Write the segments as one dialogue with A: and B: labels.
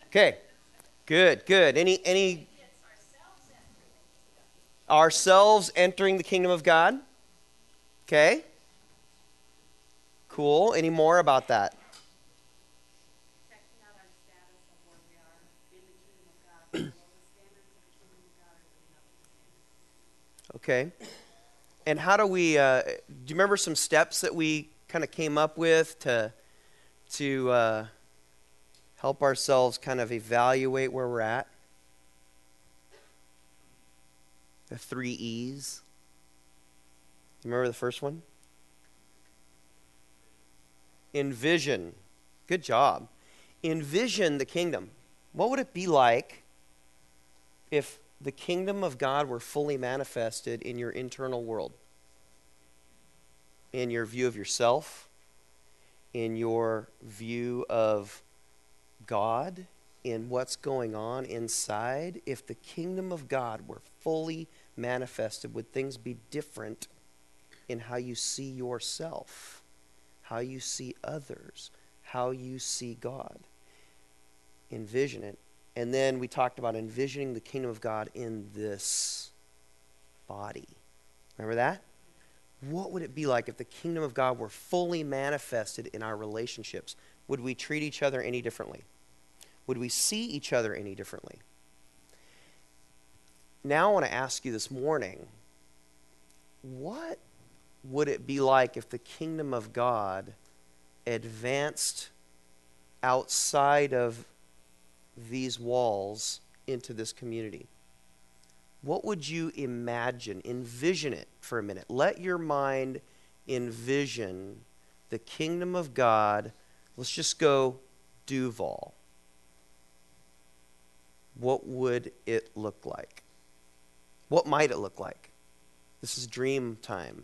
A: Okay, good. Any ourselves entering the kingdom of God? Okay, cool. Any more about that?
B: Checking out our status of where we are in the kingdom of God. So the standards of the kingdom of God are living up to the standards.
A: Okay. And how do we, do you remember some steps that we kind of came up with to help ourselves kind of evaluate where we're at? The 3 E's. You remember the first one? Envision. Good job. Envision the kingdom. What would it be like if the kingdom of God were fully manifested in your internal world? In your view of yourself, in your view of God, in what's going on inside. If the kingdom of God were fully manifested, would things be different in how you see yourself, how you see others, how you see God? Envision it. And then we talked about envisioning the kingdom of God in this body. Remember that? What would it be like if the kingdom of God were fully manifested in our relationships? Would we treat each other any differently? Would we see each other any differently? Now I want to ask you this morning, what would it be like if the kingdom of God advanced outside of these walls into this community? What would you imagine? Envision it for a minute. Let your mind envision the kingdom of God. Let's just go Duval. What would it look like? What might it look like? This is dream time.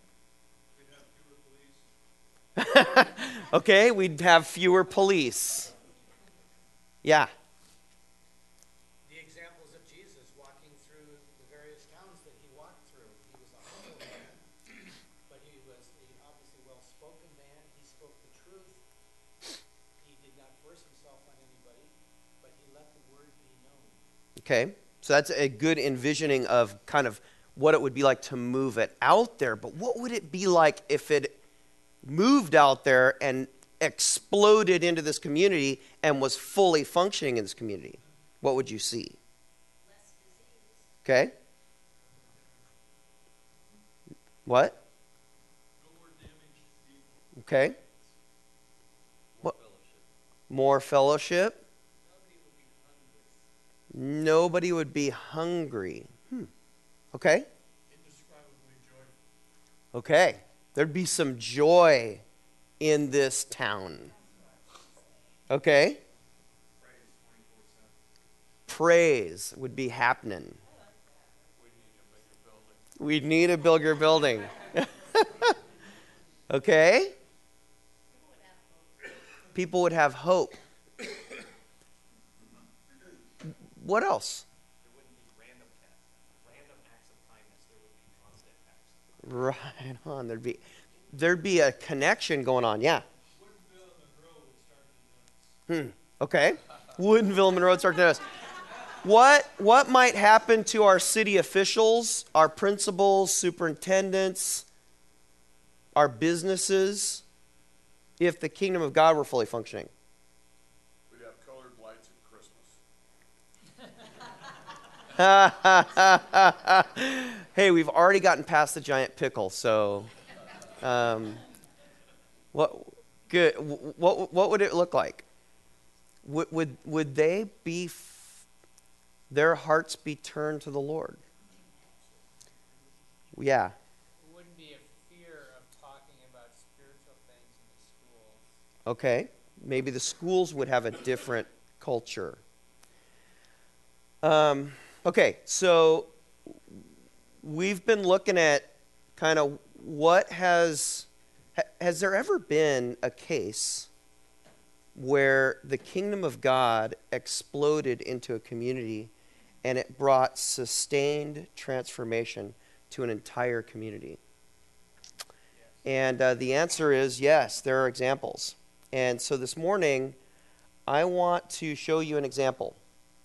C: We'd have fewer police.
A: Okay, we'd have fewer police. Yeah.
D: The examples of Jesus walking through the various towns that he walked through. He was a humble man, but he was obviously well-spoken man. He spoke the truth. He did not force himself on anybody, but he let the word be known.
A: Okay, so that's a good envisioning of kind of what it would be like to move it out there. But what would it be like if it moved out there and exploded into this community and was fully functioning in this community? What would you see?
B: Less disease.
A: Okay. What?
C: No more damaged people.
A: Okay. What? More fellowship. Nobody would be hungry. Okay.
C: Indescribably joyful.
A: Okay. There'd be some joy in this town. Okay. Praise would be happening. We'd need a bigger building. Okay. People would have hope. What else?
D: There wouldn't be random acts of kindness. There would be constant acts.
A: Right on. There'd be a connection going on. Yeah.
C: Woodinville and Monroe would start to notice.
A: Okay. Woodinville and Monroe would start to notice. What might happen to our city officials, our principals, superintendents, our businesses, if the kingdom of God were fully functioning?
C: We'd have colored lights at Christmas.
A: Hey, we've already gotten past the giant pickle, so what would it look like? Would they be their hearts be turned to the Lord? Yeah.
E: There wouldn't be a fear of talking about spiritual things in the schools.
A: Okay. Maybe the schools would have a different culture. Okay, so we've been looking at kind of what has there ever been a case where the kingdom of God exploded into a community and it brought sustained transformation to an entire community? And the answer is yes, there are examples. And so this morning, I want to show you an example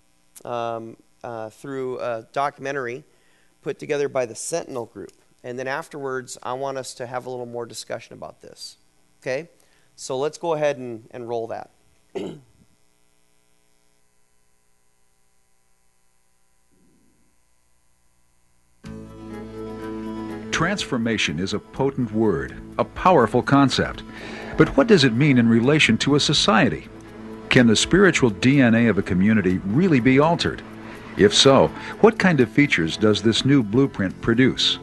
A: through a documentary put together by the Sentinel Group. And then afterwards, I want us to have a little more discussion about this. Okay? So let's go ahead and roll that.
F: Transformation is a potent word, a powerful concept. But what does it mean in relation to a society? Can the spiritual DNA of a community really be altered? If so, what kind of features does this new blueprint produce?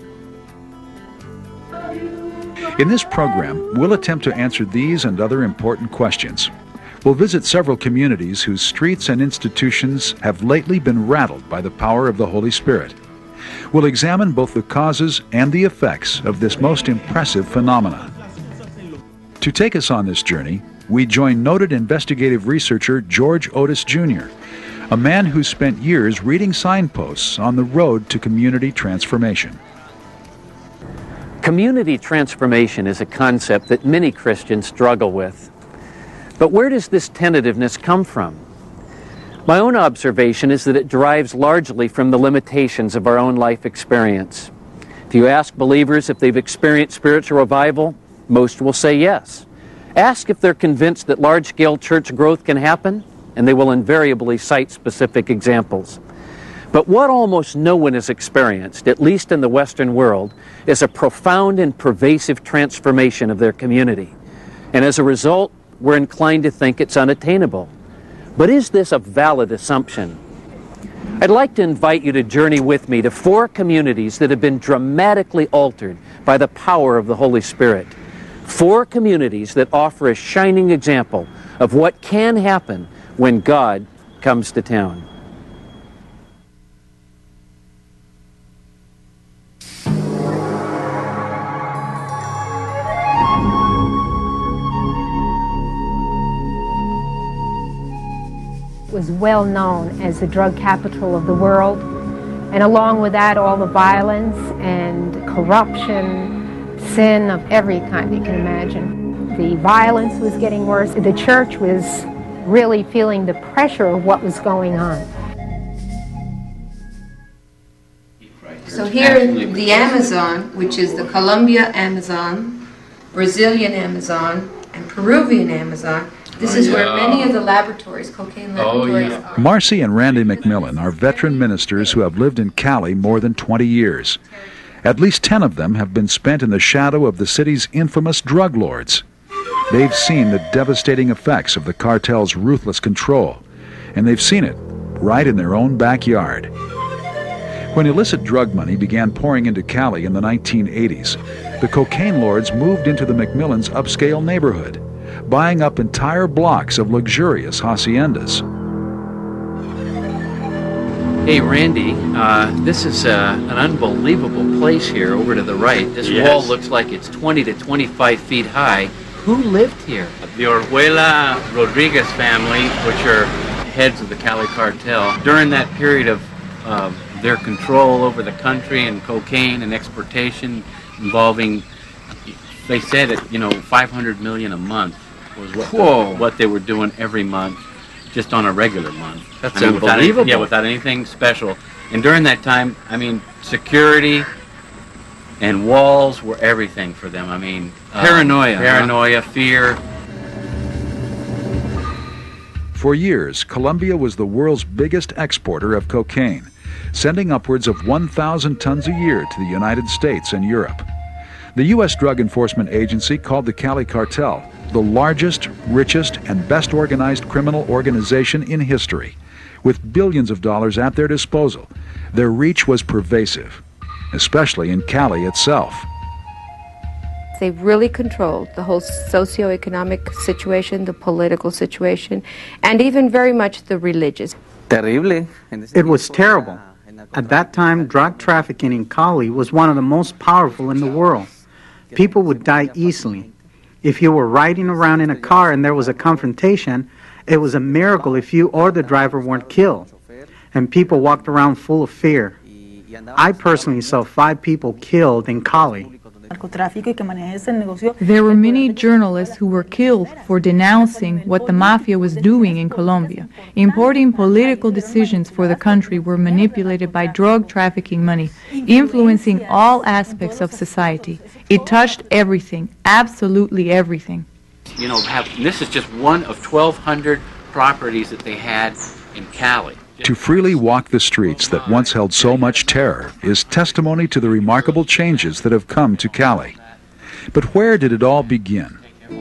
F: In this program, we'll attempt to answer these and other important questions. We'll visit several communities whose streets and institutions have lately been rattled by the power of the Holy Spirit. We'll examine both the causes and the effects of this most impressive phenomena. To take us on this journey, we join noted investigative researcher George Otis Jr., a man who spent years reading signposts on the road to community transformation.
G: Community transformation is a concept that many Christians struggle with. But where does this tentativeness come from? My own observation is that it derives largely from the limitations of our own life experience. If you ask believers if they've experienced spiritual revival, most will say yes. Ask if they're convinced that large-scale church growth can happen, and they will invariably cite specific examples. But what almost no one has experienced, at least in the Western world, is a profound and pervasive transformation of their community. And as a result, we're inclined to think it's unattainable. But is this a valid assumption? I'd like to invite you to journey with me to 4 communities that have been dramatically altered by the power of the Holy Spirit. 4 communities that offer a shining example of what can happen when God comes to town.
H: Was well known as the drug capital of the world, and along with that all the violence and corruption, sin of every kind you can imagine. The violence was getting worse. The church was really feeling the pressure of what was going on.
I: So here in the Amazon, which is the Colombia Amazon, Brazilian Amazon, and Peruvian Amazon, this is where many of the laboratories, cocaine laboratories, are.
F: Marcy and Randy McMillan are veteran ministers who have lived in Cali more than 20 years. At least 10 of them have been spent in the shadow of the city's infamous drug lords. They've seen the devastating effects of the cartel's ruthless control, and they've seen it right in their own backyard. When illicit drug money began pouring into Cali in the 1980s, the cocaine lords moved into the McMillans' upscale neighborhood, buying up entire blocks of luxurious haciendas.
G: Hey Randy, this is an unbelievable place here over to the right. This wall looks like it's 20 to 25 feet high. Who lived here?
E: The Orjuela Rodriguez family, which are heads of the Cali cartel. During that period of their control over the country and cocaine and exportation involving, they said it, $500 million a month was what they were doing every month, just on a regular month.
G: That's unbelievable.
E: Without anything special. And during that time, security and walls were everything for them. Paranoia, fear.
F: For years, Colombia was the world's biggest exporter of cocaine, sending upwards of 1,000 tons a year to the United States and Europe. The U.S. Drug Enforcement Agency called the Cali Cartel the largest, richest, and best organized criminal organization in history. With billions of dollars at their disposal, their reach was pervasive, especially in Cali itself.
I: They've really controlled the whole socioeconomic situation, the political situation, and even very much the religious.
J: It was terrible. At that time, drug trafficking in Cali was one of the most powerful in the world. People would die easily. If you were riding around in a car and there was a confrontation, it was a miracle if you or the driver weren't killed. And people walked around full of fear. I personally saw 5 people killed in Cali.
K: There were many journalists who were killed for denouncing what the mafia was doing in Colombia. Important political decisions for the country were manipulated by drug trafficking money, influencing all aspects of society. It touched everything, absolutely everything.
E: You know, this is just one of 1,200 properties that they had in Cali.
F: To freely walk the streets that once held so much terror is testimony to the remarkable changes that have come to Cali. But where did it all begin?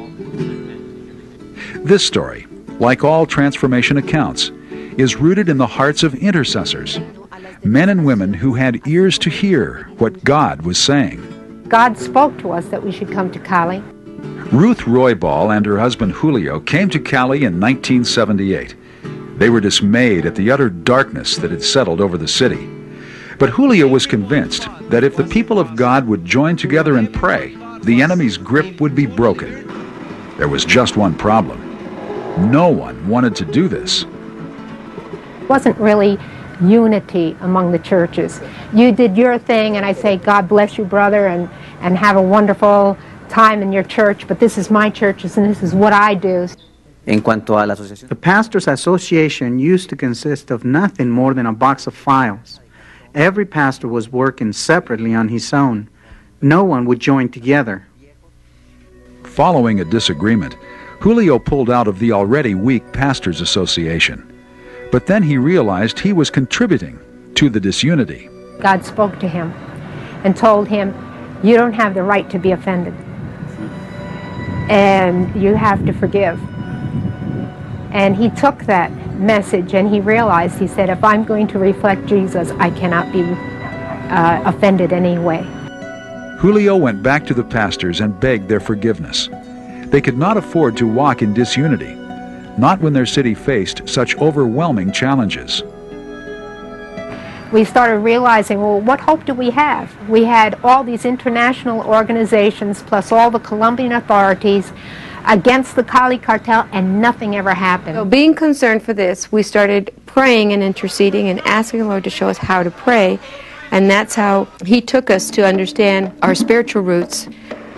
F: This story, like all transformation accounts, is rooted in the hearts of intercessors, men and women who had ears to hear what God was saying.
H: God spoke to us that we should come to Cali.
F: Ruth Roybal and her husband Julio came to Cali in 1978. They were dismayed at the utter darkness that had settled over the city. But Julio was convinced that if the people of God would join together and pray, the enemy's grip would be broken. There was just one problem. No one wanted to do this.
H: It wasn't really unity among the churches. You did your thing, and I say, God bless you, brother, and have a wonderful time in your church, but this is my church, and this is what I do.
J: The Pastors' Association used to consist of nothing more than a box of files. Every pastor was working separately on his own. No one would join together.
F: Following a disagreement, Julio pulled out of the already weak Pastors' Association. But then he realized he was contributing to the disunity.
H: God spoke to him and told him, you don't have the right to be offended. And you have to forgive. And he took that message and he realized, he said, if I'm going to reflect Jesus, I cannot be offended anyway.
F: Julio went back to the pastors and begged their forgiveness. They could not afford to walk in disunity, not when their city faced such overwhelming challenges.
H: We started realizing, well, what hope do we have? We had all these international organizations plus all the Colombian authorities against the Cali cartel, and nothing ever happened.
I: So being concerned for this, we started praying and interceding and asking the Lord to show us how to pray, and that's how He took us to understand our spiritual roots.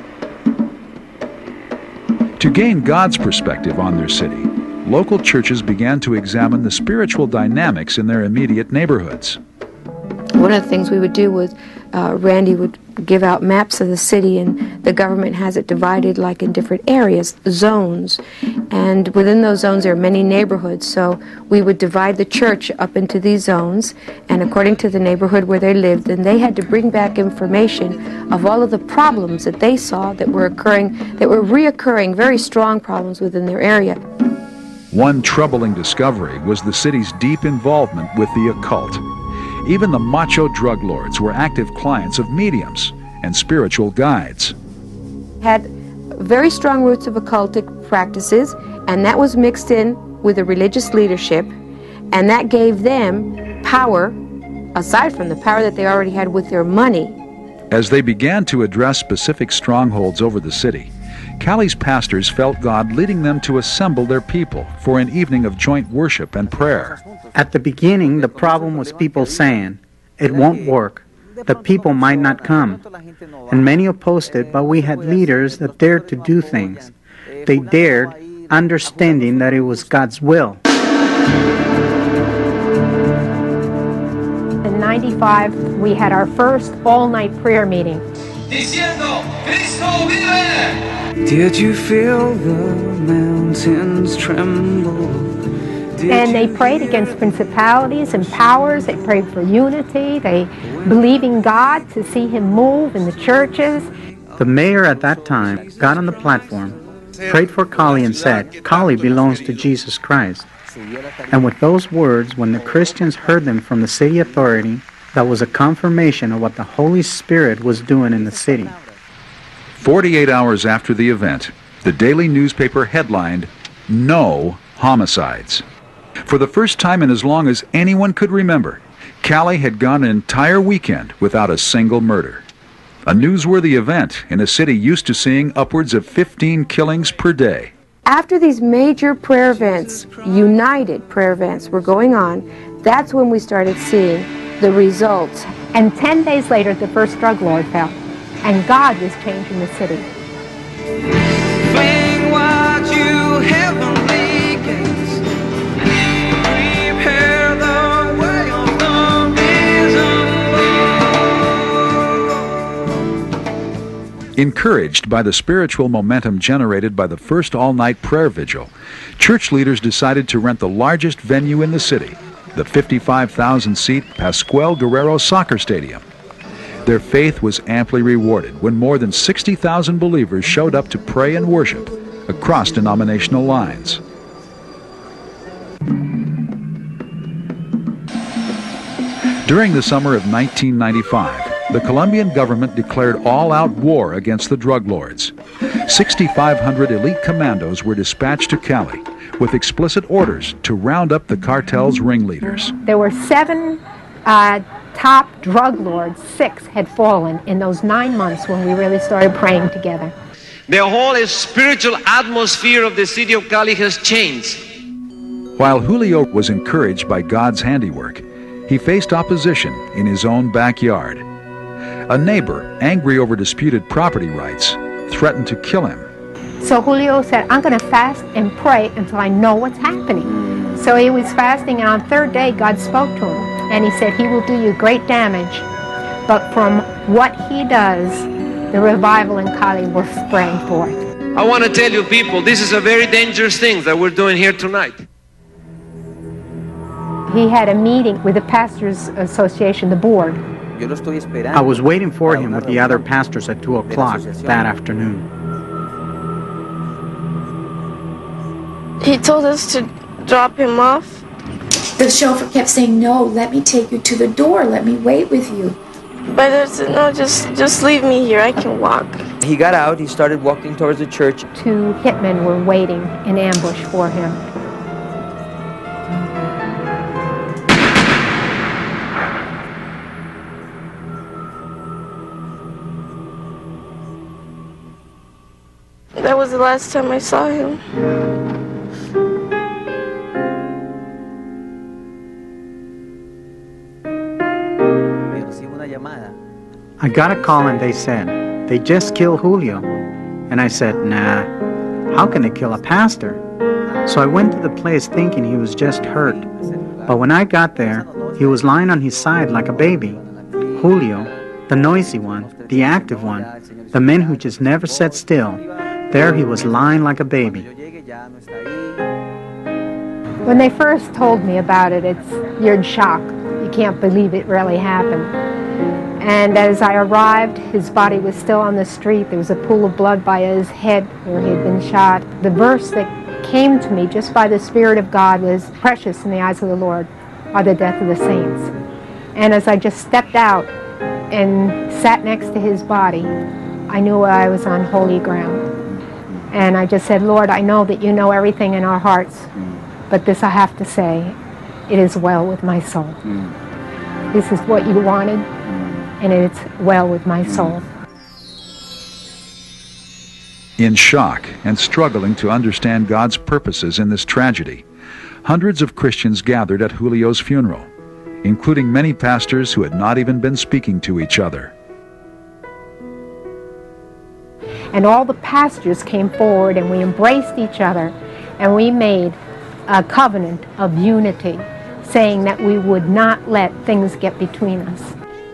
F: To gain God's perspective on their city, local churches began to examine the spiritual dynamics in their immediate neighborhoods.
I: One of the things we would do was Randy would give out maps of the city, and the government has it divided like in different areas, zones. And within those zones there are many neighborhoods, so we would divide the church up into these zones, and according to the neighborhood where they lived, and they had to bring back information of all of the problems that they saw that were occurring, that were reoccurring, very strong problems within their area.
F: One troubling discovery was the city's deep involvement with the occult. Even the macho drug lords were active clients of mediums and spiritual guides.
I: Had very strong roots of occultic practices, and that was mixed in with the religious leadership, and that gave them power, aside from the power that they already had with their money.
F: As they began to address specific strongholds over the city, Cali's pastors felt God leading them to assemble their people for an evening of joint worship and prayer.
J: At the beginning, the problem was people saying, it won't work, the people might not come. And many opposed it, but we had leaders that dared to do things. They dared, understanding that it was God's will.
H: In '95, we had our first all-night prayer meeting.
L: Diciendo, Cristo vive!
M: Did you feel the mountains tremble?
H: And they prayed against principalities and powers. They prayed for unity. They believed in God to see Him move in the churches.
J: The mayor at that time got on the platform, prayed for Cali and said, Cali belongs to Jesus Christ. And with those words, when the Christians heard them from the city authority, that was a confirmation of what the Holy Spirit was doing in the city.
F: 48 hours after the event, the daily newspaper headlined, "No Homicides." For the first time in as long as anyone could remember, Cali had gone an entire weekend without a single murder. A newsworthy event in a city used to seeing upwards of 15 killings per day.
I: After these major prayer events, united prayer events, were going on, that's when we started seeing the results.
H: And 10 days later, the first drug lord fell. And God was changing the city.
M: Fling wide you heavenly gates. Prepare the way of the risen Lord.
F: Encouraged by the spiritual momentum generated by the first all-night prayer vigil, church leaders decided to rent the largest venue in the city, the 55,000-seat Pascual Guerrero Soccer Stadium. Their faith was amply rewarded when more than 60,000 believers showed up to pray and worship across denominational lines. During the summer of 1995, the Colombian government declared all-out war against the drug lords. 6,500 elite commandos were dispatched to Cali with explicit orders to round up the cartel's ringleaders.
H: There were 7 top drug lords. 6 had fallen in those 9 months when we really started praying together.
L: The whole spiritual atmosphere of the city of Cali has changed.
F: While Julio was encouraged by God's handiwork, he faced opposition in his own backyard. A neighbor, angry over disputed property rights, threatened to kill him.
H: So Julio said, I'm going to fast and pray until I know what's happening. So he was fasting, and on the 3rd day, God spoke to him. And he said, he will do you great damage. But from what he does, the revival in Cali will spring forth.
L: I want to tell you people, this is a very dangerous thing that we're doing here tonight.
H: He had a meeting with the Pastors Association, the board.
J: I was waiting for him with the other pastors at 2 o'clock that afternoon.
N: He told us to drop him off.
O: The chauffeur kept saying, no, let me take you to the door. Let me wait with you.
N: But I said, no, just leave me here. I can walk.
P: He got out. He started walking towards the church.
H: 2 hitmen were waiting in ambush for him.
N: That was the last time I saw him.
J: I got a call and they said, they just killed Julio. And I said, nah, how can they kill a pastor? So I went to the place thinking he was just hurt. But when I got there, he was lying on his side like a baby. Julio, the noisy one, the active one, the man who just never sat still, there he was lying like a baby.
H: When they first told me about it, you're in shock. You can't believe it really happened. And as I arrived, his body was still on the street. There was a pool of blood by his head where he had been shot. The verse that came to me just by the Spirit of God was, precious in the eyes of the Lord are the death of the saints. And as I just stepped out and sat next to his body, I knew I was on holy ground. And I just said, Lord, I know that you know everything in our hearts, but this I have to say, it is well with my soul. This is what you wanted, and it's well with my soul.
F: In shock and struggling to understand God's purposes in this tragedy, hundreds of Christians gathered at Julio's funeral, including many pastors who had not even been speaking to each other.
H: And all the pastors came forward and we embraced each other and we made a covenant of unity, saying that we would not let things get between us.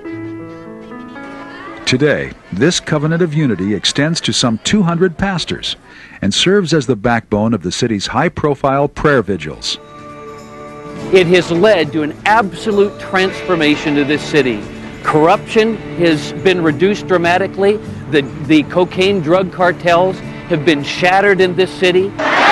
F: Today, this covenant of unity extends to some 200 pastors and serves as the backbone of the city's high-profile prayer vigils.
G: It has led to an absolute transformation to this city. Corruption has been reduced dramatically. The cocaine drug cartels have been shattered in this city.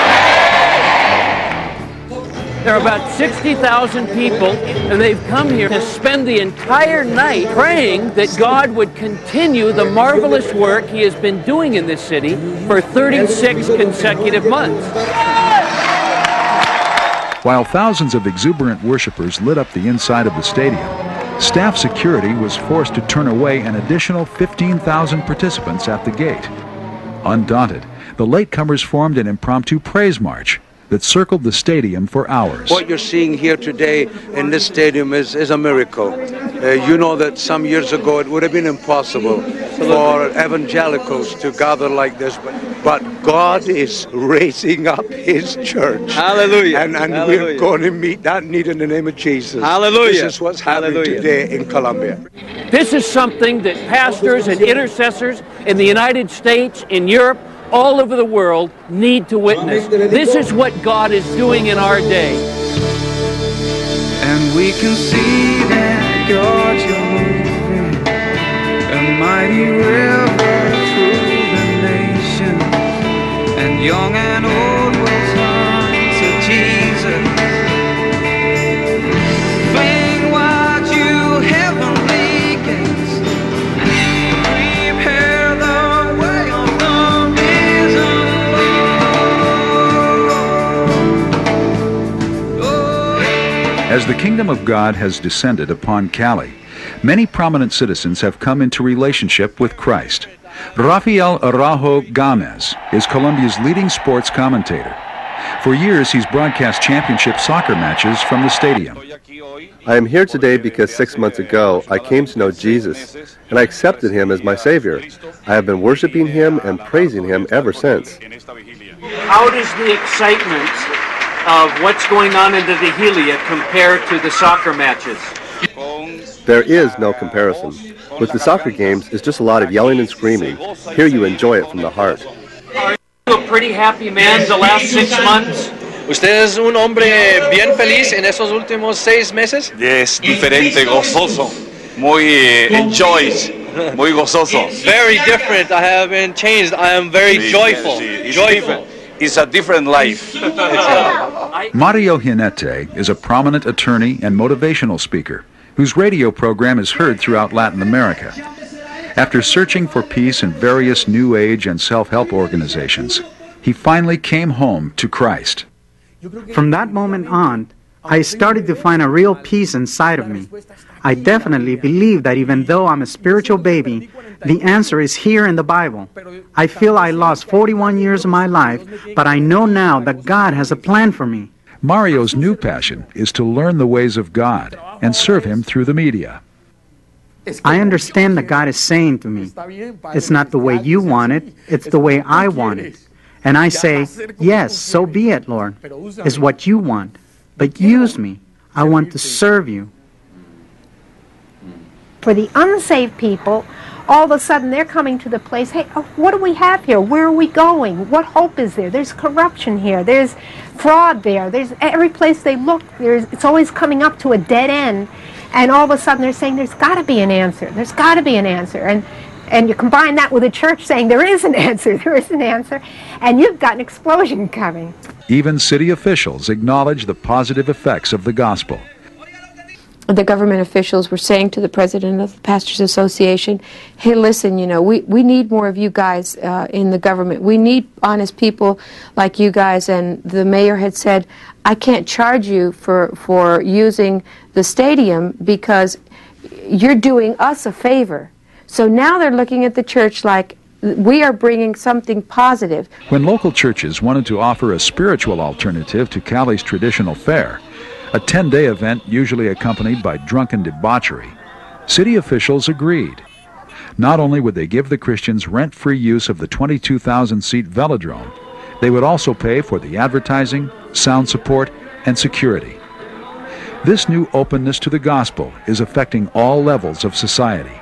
G: There are about 60,000 people, and they've come here to spend the entire night praying that God would continue the marvelous work He has been doing in this city for 36 consecutive months.
F: While thousands of exuberant worshipers lit up the inside of the stadium, staff security was forced to turn away an additional 15,000 participants at the gate. Undaunted, the latecomers formed an impromptu praise march, that circled the stadium for hours.
Q: What you're seeing here today in this stadium is a miracle. You know that some years ago it would have been impossible for evangelicals to gather like this, but God is raising up His church.
R: Hallelujah.
Q: And
R: Hallelujah.
Q: we're going to meet that need in the name of Jesus.
R: Hallelujah.
Q: This is what's happening today in Colombia.
G: This is something that pastors and intercessors in the United States, in Europe, all over the world need to witness. This is what God is doing in our day.
M: And we can see that God, you're moving a mighty river through the nation, and young and old will turn to Jesus. Fling wide you heavenly gates, prepare the way of the risen Lord.
F: As the kingdom of God has descended upon Cali, many prominent citizens have come into relationship with Christ. Rafael Araujo Gomez is Colombia's leading sports commentator. For years, he's broadcast championship soccer matches from the stadium.
S: I am here today because 6 months ago I came to know Jesus, and I accepted Him as my Savior. I have been worshiping Him and praising Him ever since.
G: How does the excitement of what's going on in the Vigilia compare to the soccer matches?
S: There is no comparison. With the soccer games, it's just a lot of yelling and screaming. Here you enjoy it from the heart.
G: Are you a pretty happy man the last 6 months?
R: ¿Usted es un hombre bien feliz en esos últimos 6 meses?
T: Es diferente, gozoso, muy enjoys, muy gozoso.
R: Very different. I have been changed. I am very joyful. Joyful.
T: It's a different life.
F: Mario Jinete is a prominent attorney and motivational speaker whose radio program is heard throughout Latin America. After searching for peace in various New Age and self-help organizations, he finally came home to Christ.
J: From that moment on, I started to find a real peace inside of me. I definitely believe that even though I'm a spiritual baby, the answer is here in the Bible. I feel I lost 41 years of my life, but I know now that God has a plan for me.
F: Mario's new passion is to learn the ways of God and serve Him through the media.
J: I understand that God is saying to me, it's not the way you want it, it's the way I want it. And I say, yes, so be it, Lord. It's what you want. But use me. I want to serve you.
H: For the unsaved people, all of a sudden they're coming to the place, hey, what do we have here? Where are we going? What hope is there? There's corruption here. There's fraud there. There's every place they look, it's always coming up to a dead end. And all of a sudden they're saying there's got to be an answer. There's got to be an answer. And you combine that with a church saying there is an answer, there is an answer, and you've got an explosion coming.
F: Even city officials acknowledge the positive effects of the gospel.
I: The government officials were saying to the president of the Pastors Association, hey, listen, we need more of you guys in the government. We need honest people like you guys. And the mayor had said, I can't charge you for using the stadium because you're doing us a favor. So now they're looking at the church like we are bringing something positive.
F: When local churches wanted to offer a spiritual alternative to Cali's traditional fair, a 10-day event usually accompanied by drunken debauchery, city officials agreed. Not only would they give the Christians rent-free use of the 22,000-seat velodrome, they would also pay for the advertising, sound support, and security. This new openness to the gospel is affecting all levels of society.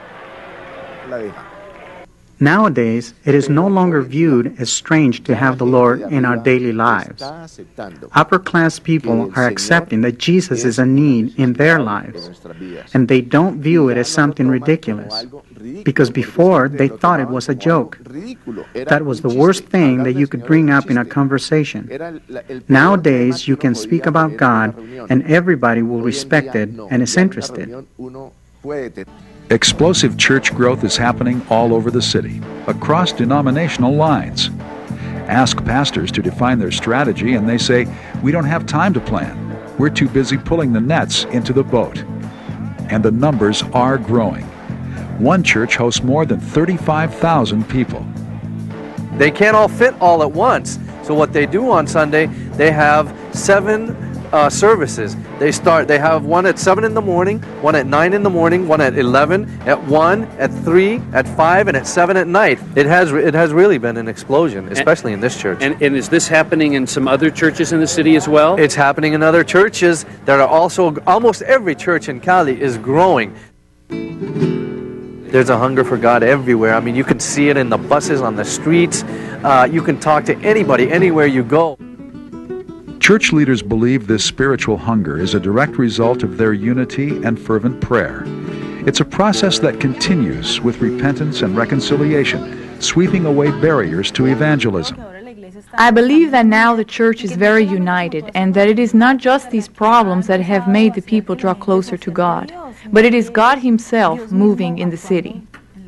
J: Nowadays, it is no longer viewed as strange to have the Lord in our daily lives. Upper-class people are accepting that Jesus is a need in their lives, and they don't view it as something ridiculous, because before they thought it was a joke. That was the worst thing that you could bring up in a conversation. Nowadays, you can speak about God, and everybody will respect it and is interested.
F: Explosive church growth is happening all over the city, across denominational lines. Ask pastors to define their strategy and they say, we don't have time to plan. We're too busy pulling the nets into the boat. And the numbers are growing. One church hosts more than 35,000 people.
R: They can't all fit all at once. So what they do on Sunday,
U: they have 7 services. They have one at 7 in the morning, one at 9 in the morning, one at 11, at 1, at 3, at 5, and at 7 at night. It has really been an explosion, especially in this church.
G: And is this happening in some other churches in the city as well?
U: It's happening in other churches that are also, almost every church in Cali is growing. There's a hunger for God everywhere. I mean, you can see it in the buses, on the streets. You can talk to anybody, anywhere you go.
F: Church leaders believe this spiritual hunger is a direct result of their unity and fervent prayer. It's a process that continues with repentance and reconciliation, sweeping away barriers to evangelism.
K: I believe that now the church is very united and that it is not just these problems that have made the people draw closer to God, but it is God Himself moving in the city.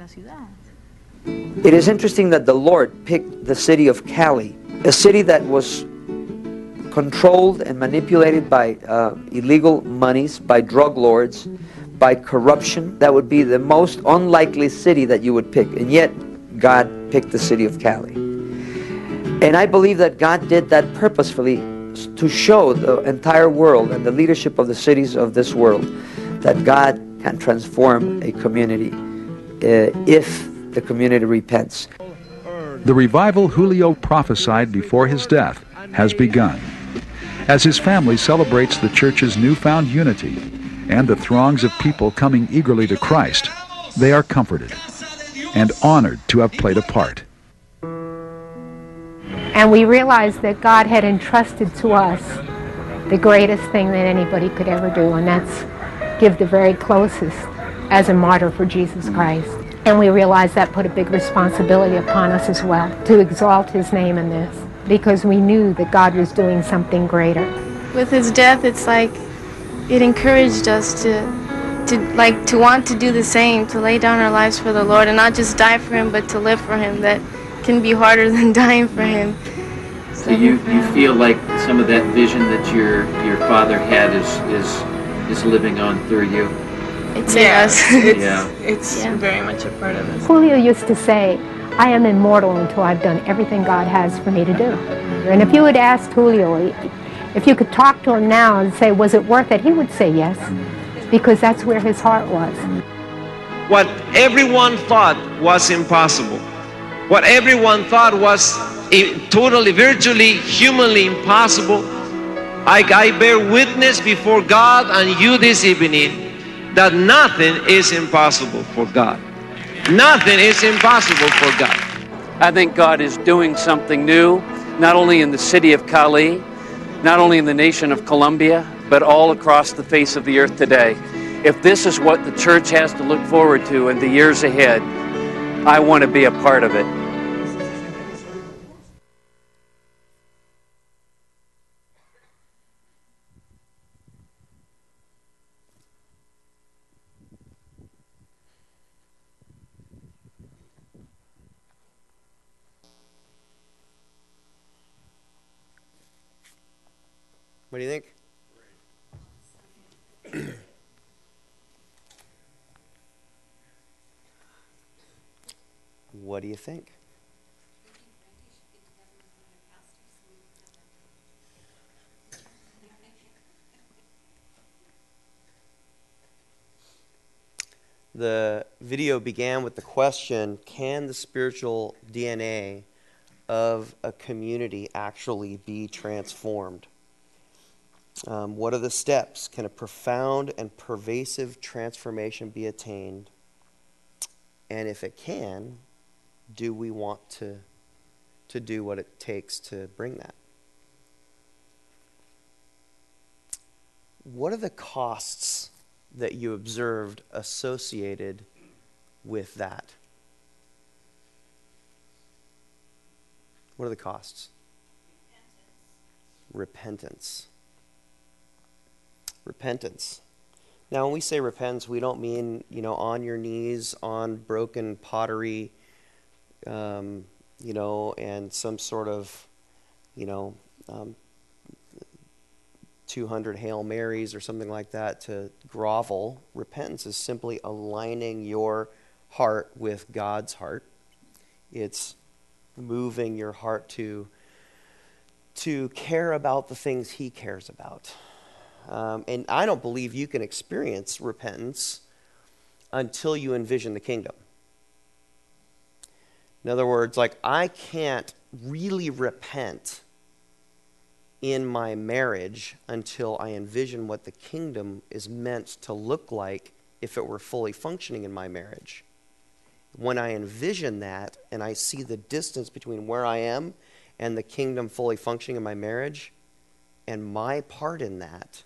P: It is interesting that the Lord picked the city of Cali, a city that was controlled and manipulated by illegal monies, by drug lords, by corruption. That would be the most unlikely city that you would pick, and yet God picked the city of Cali. And I believe that God did that purposefully to show the entire world and the leadership of the cities of this world that God can transform a community if the community repents.
F: The revival Julio prophesied before his death has begun. As his family celebrates the church's newfound unity and the throngs of people coming eagerly to Christ, they are comforted and honored to have played a part.
H: And we realized that God had entrusted to us the greatest thing that anybody could ever do, and that's give the very closest as a martyr for Jesus Christ. And we realized that put a big responsibility upon us as well, to exalt His name in this, because we knew that God was doing something greater.
N: With his death, it's like it encouraged us to want to do the same, to lay down our lives for the Lord and not just die for Him, but to live for Him. That can be harder than dying for Him.
G: So you feel like some of that vision that your father had is living on through you?
N: It's in us.
K: It's
N: very much a part of us.
H: Julio used to say, I am immortal until I've done everything God has for me to do. And if you had asked Julio, if you could talk to him now and say, was it worth it? He would say yes, because that's where his heart was.
L: What everyone thought was impossible, what everyone thought was totally, virtually, humanly impossible, I bear witness before God and you this evening that nothing is impossible for God. Nothing is impossible for God.
G: I think God is doing something new, not only in the city of Cali, not only in the nation of Colombia, but all across the face of the earth today. If this is what the church has to look forward to in the years ahead, I want to be a part of it.
A: What do you think? What do you think? The video began with the question, can the spiritual DNA of a community actually be transformed? What are the steps? Can a profound and pervasive transformation be attained? And if it can, do we want to do what it takes to bring that? What are the costs that you observed associated with that? What are the costs? Repentance. Repentance. Now, when we say repentance, we don't mean, on your knees, on broken pottery, and some sort of, 200 Hail Marys or something like that to grovel. Repentance is simply aligning your heart with God's heart. It's moving your heart to to care about the things he cares about. And I don't believe you can experience repentance until you envision the kingdom. In other words, like, I can't really repent in my marriage until I envision what the kingdom is meant to look like if it were fully functioning in my marriage. When I envision that and I see the distance between where I am and the kingdom fully functioning in my marriage, and my part in that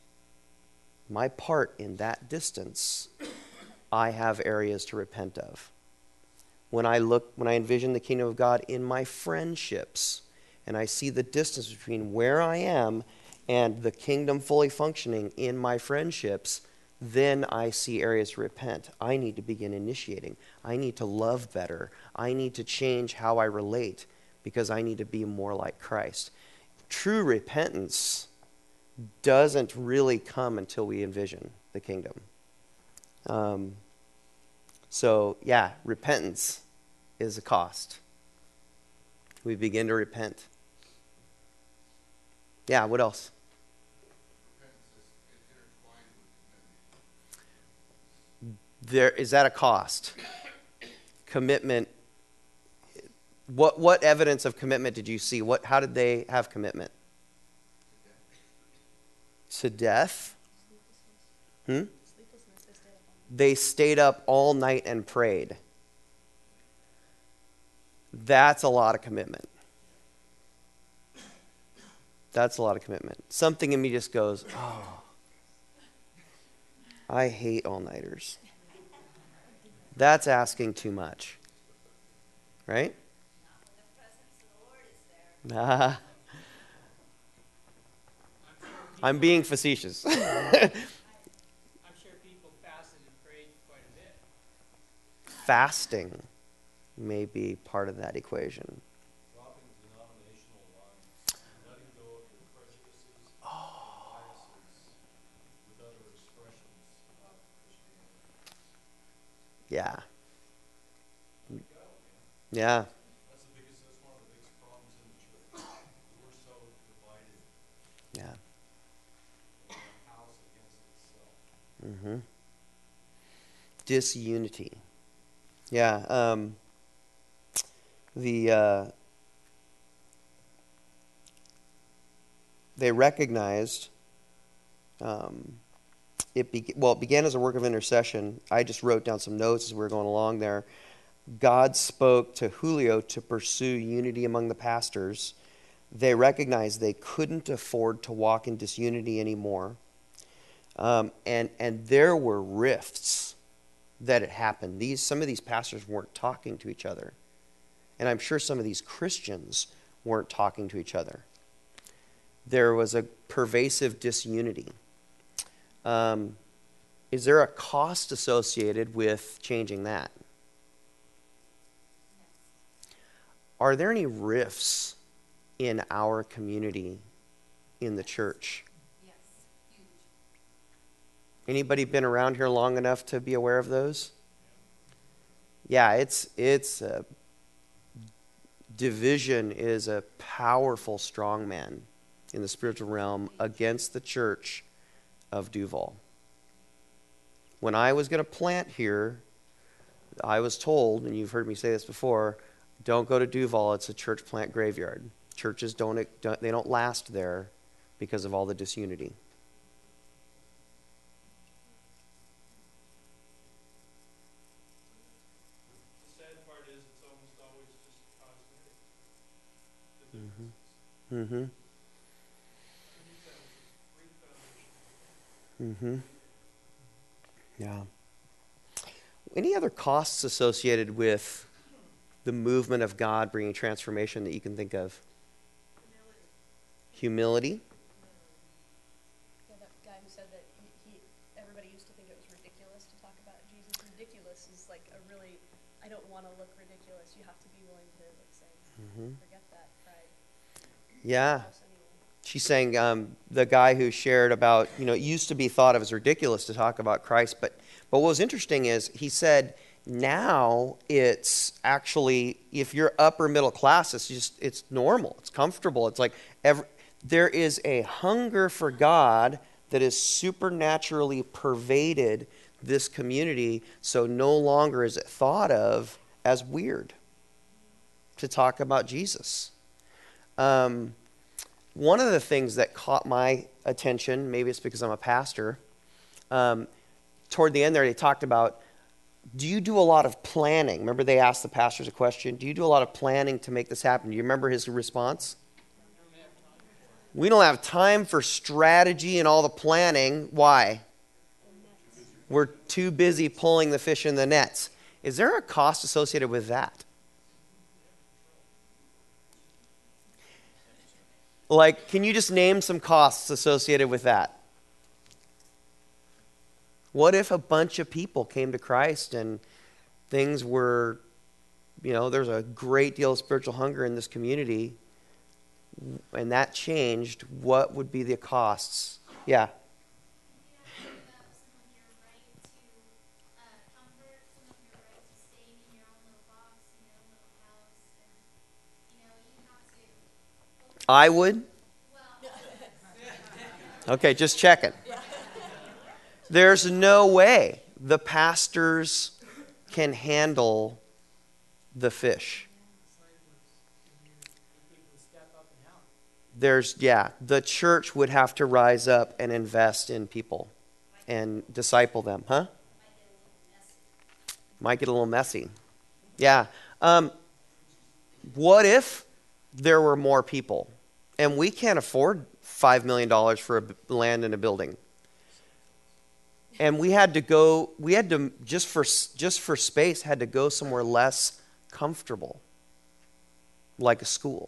A: distance, I have areas to repent of. When I envision the kingdom of God in my friendships, and I see the distance between where I am and the kingdom fully functioning in my friendships, then I see areas to repent. I need to begin initiating. I need to love better. I need to change how I relate because I need to be more like Christ. True repentance doesn't really come until we envision the kingdom. So, yeah, repentance is a cost. We begin to repent. Yeah, what else? Is that a cost? Commitment. What evidence of commitment did you see? How did they have commitment? To death? They stayed up all night and prayed. That's a lot of commitment. That's a lot of commitment. Something in me just goes, oh, I hate all-nighters. That's asking too much. Right? I'm being facetious.
D: I'm sure people fasted and prayed quite a bit.
A: Fasting may be part of that equation.
C: Dropping denominational lines, letting go of your prejudices, biases, with other expressions of Christianity.
A: Yeah. Yeah.
C: That's one of the biggest problems in the church. We're so divided.
A: Yeah.
C: House against itself.
A: Mm-hmm. Disunity. Yeah. They recognized it began as a work of intercession. I just wrote down some notes as we were going along there. God spoke to Julio to pursue unity among the pastors. They recognized they couldn't afford to walk in disunity anymore. And there were rifts that had happened. Some of these pastors weren't talking to each other. And I'm sure some of these Christians weren't talking to each other. There was a pervasive disunity. Is there a cost associated with changing that? Are there any rifts in our community in the church?
B: Yes, huge.
A: Anybody been around here long enough to be aware of those? Yeah, division is a powerful strongman in the spiritual realm against the church of Duval. When I was going to plant here, I was told, and you've heard me say this before, don't go to Duval, it's a church plant graveyard. Churches don't last there because of all the disunity.
C: The sad part is it's almost always just cosmetic.
A: Yeah. Any other costs associated with the movement of God bringing transformation that you can think of? Humility.
B: Yeah, that guy who said that everybody used to think it was ridiculous to talk about Jesus. Ridiculous is like I don't want to look ridiculous. You have to be willing to say, forget that pride.
A: Yeah. She's saying the guy who shared about, it used to be thought of as ridiculous to talk about Christ, but what was interesting is he said now it's actually, if you're upper middle class, it's normal, it's comfortable. It's like there is a hunger for God that is supernaturally pervaded this community, so no longer is it thought of as weird to talk about Jesus. One of the things that caught my attention, maybe it's because I'm a pastor, toward the end there they talked about, do you do a lot of planning? Remember they asked the pastors a question, do you do a lot of planning to make this happen? Do you remember his response? We don't have time for strategy and all the planning. Why? We're too busy pulling the fish in the nets. Is there a cost associated with that? Like, can you just name some costs associated with that? What if a bunch of people came to Christ and things were, there's a great deal of spiritual hunger in this community, and that changed? What would be the costs? Yeah. I would? Okay, just checking. There's no way the pastors can handle the fish. The church would have to rise up and invest in people and disciple them, huh? Might get a little messy. Yeah. What if there were more people? And we can't afford $5 million for land and a building. And we had to just for space, had to go somewhere less comfortable, like a school.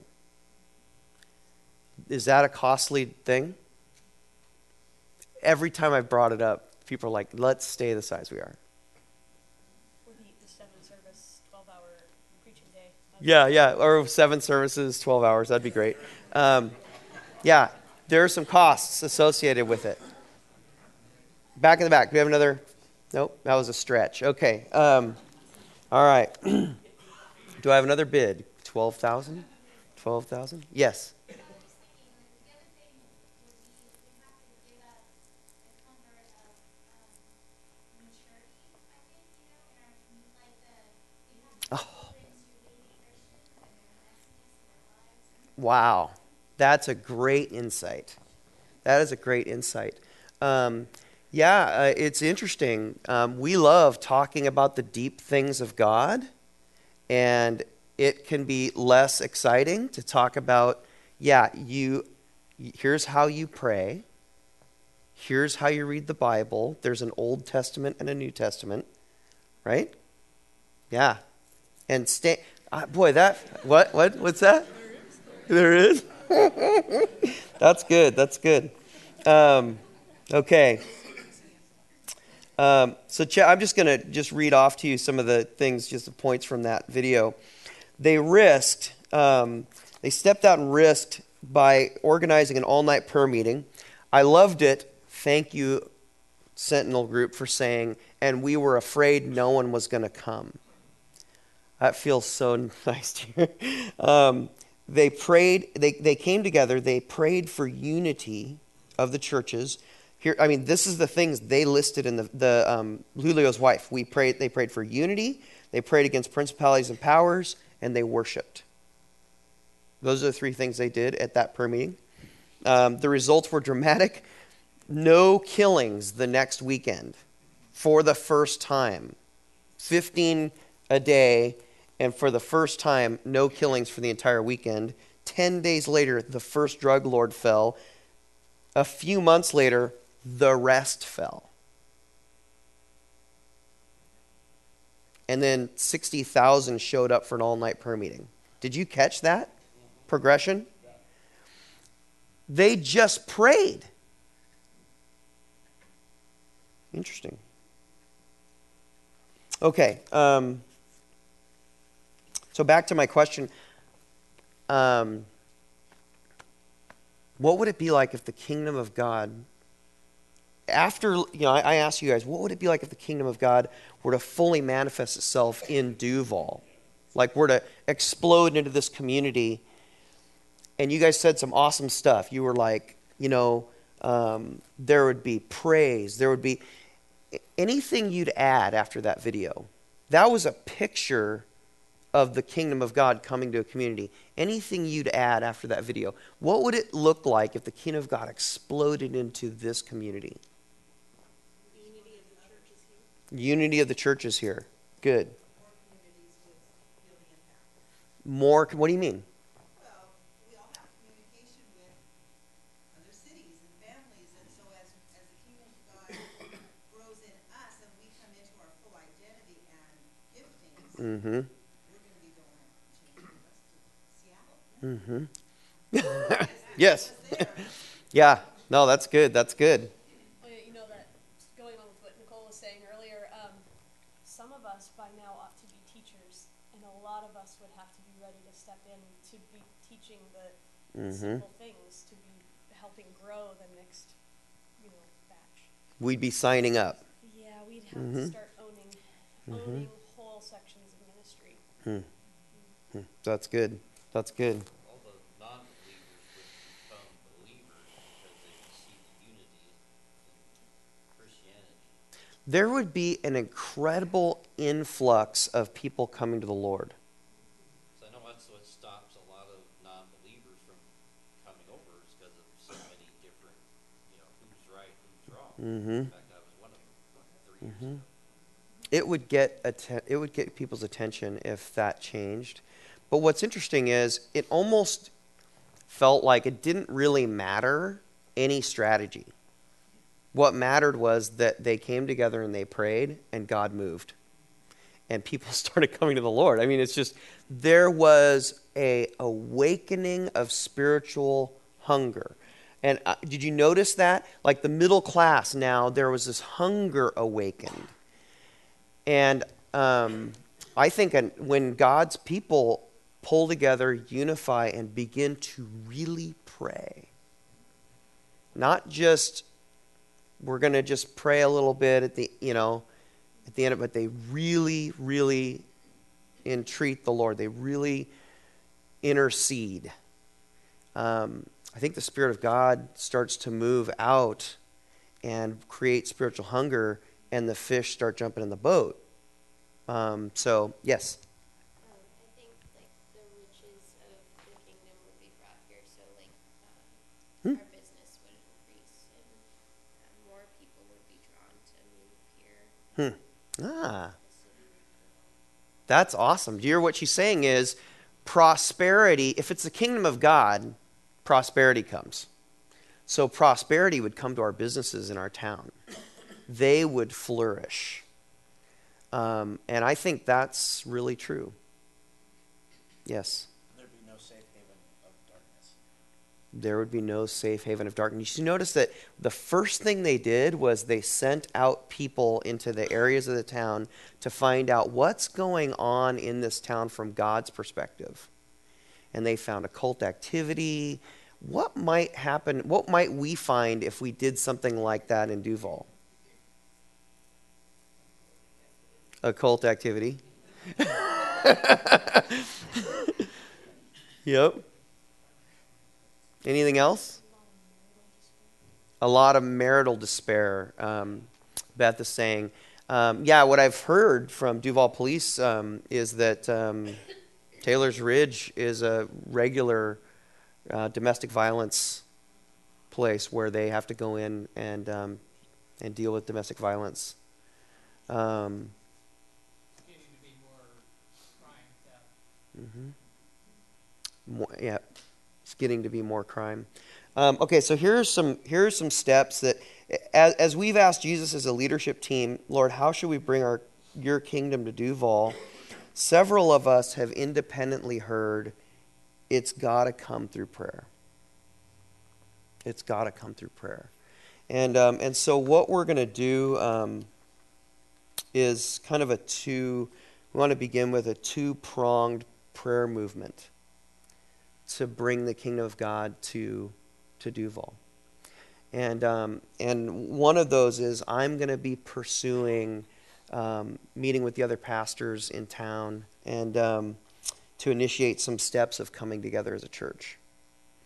A: Is that a costly thing? Every time I've brought it up, people are like, let's stay the size we are.
B: Or the 7-service, 12-hour preaching day.
A: Yeah, or 7 services, 12 hours. That'd be great. Yeah, there are some costs associated with it. Back in the back. Do we have another? Nope, that was a stretch. Okay. All right. Do I have another bid? 12,000? 12,000? Yes. Oh. Wow. That's a great insight. That is a great insight. It's interesting. We love talking about the deep things of God, and it can be less exciting to talk about, here's how you pray. Here's how you read the Bible. There's an Old Testament and a New Testament, right? Yeah. And what's that? There is? That's good. Okay. I'm just going to read off to you some of the things, just the points from that video. They stepped out and risked by organizing an all-night prayer meeting. I loved it. Thank you, Sentinel Group, for saying, and we were afraid no one was going to come. That feels so nice to hear. They prayed. They came together. They prayed for unity of the churches. This is the things they listed in the Julio's wife. They prayed for unity. They prayed against principalities and powers, and they worshipped. Those are the 3 things they did at that prayer meeting. The results were dramatic. No killings the next weekend for the first time. 15 a day. And for the first time, no killings for the entire weekend. 10 days later, the first drug lord fell. A few months later, the rest fell. And then 60,000 showed up for an all-night prayer meeting. Did you catch that progression? They just prayed. Interesting. Okay. So back to my question, what would it be like if the kingdom of God, I asked you guys, what would it be like if the kingdom of God were to fully manifest itself in Duval? Like were to explode into this community? And you guys said some awesome stuff. You were like, there would be praise. There would be anything you'd add after that video. That was a picture of the kingdom of God coming to a community. Anything you'd add after that video. What would it look like if the kingdom of God exploded into this community? Unity of the churches here. Good. More, what do you mean? Mm-hmm. Mm-hmm. Yes. Yeah. No, that's good. That's good.
B: Well, that going on with what Nicole was saying earlier, some of us by now ought to be teachers, and a lot of us would have to be ready to step in to be teaching the simple things, to be helping grow the next, batch.
A: We'd be signing up.
B: Yeah, we'd have to start owning whole sections of ministry.
A: That's good. That's good.
E: All the non-believers would become believers because they would see the unity in Christianity.
A: There would be an incredible influx of people coming to the Lord.
E: So I know that's what stops a lot of non-believers from coming over is because of so many different, who's right, who's wrong. In fact, I was one of them 3 years ago.
A: It would get people's attention if that changed. But what's interesting is it almost felt like it didn't really matter any strategy. What mattered was that they came together and they prayed and God moved. And people started coming to the Lord. I mean, it's just, there was a awakening of spiritual hunger. And did you notice that? Like the middle class now, there was this hunger awakened. And I think when God's people pull together, unify, and begin to really pray, not just we're going to just pray a little bit at the end of it, but they really, really entreat the Lord. They really intercede. I think the Spirit of God starts to move out and create spiritual hunger, and the fish start jumping in the boat. So, yes?
V: I think, the riches of the kingdom would be brought here, so, our business would increase, and more people would be drawn to move here.
A: That's awesome. Do you hear what she's saying is prosperity, if it's the kingdom of God, prosperity comes. So prosperity would come to our businesses in our town. They would flourish. And I think that's really true. Yes?
D: There'd be no safe haven of darkness.
A: There would be no safe haven of darkness. You notice that the first thing they did was they sent out people into the areas of the town to find out what's going on in this town from God's perspective. And they found occult activity. What might happen? What might we find if we did something like that in Duval? Occult activity. Yep. Anything else? A lot of marital despair. Beth is saying. What I've heard from Duval Police is that Taylor's Ridge is a regular domestic violence place where they have to go in and deal with domestic violence. It's getting to be more crime. Okay, so here's some steps that, as we've asked Jesus as a leadership team, Lord, how should we bring your kingdom to Duval? Several of us have independently heard it's got to come through prayer. It's got to come through prayer. And so what we're going to do is kind of we want to begin with a two-pronged prayer movement to bring the kingdom of God to Duval. And one of those is I'm going to be pursuing meeting with the other pastors in town and to initiate some steps of coming together as a church.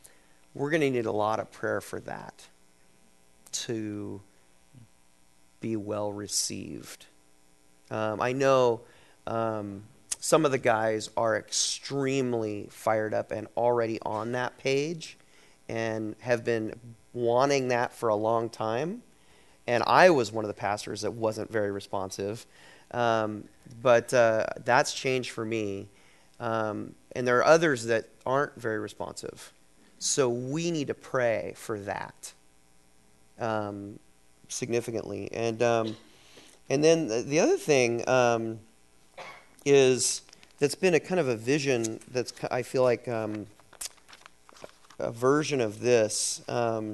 A: we're going to need a lot of prayer for that to be well received. I know some of the guys are extremely fired up and already on that page and have been wanting that for a long time. And I was one of the pastors that wasn't very responsive. But that's changed for me. And there are others that aren't very responsive. So we need to pray for that significantly. And then the other thing is that's been a kind of a vision that's, I feel like, a version of this.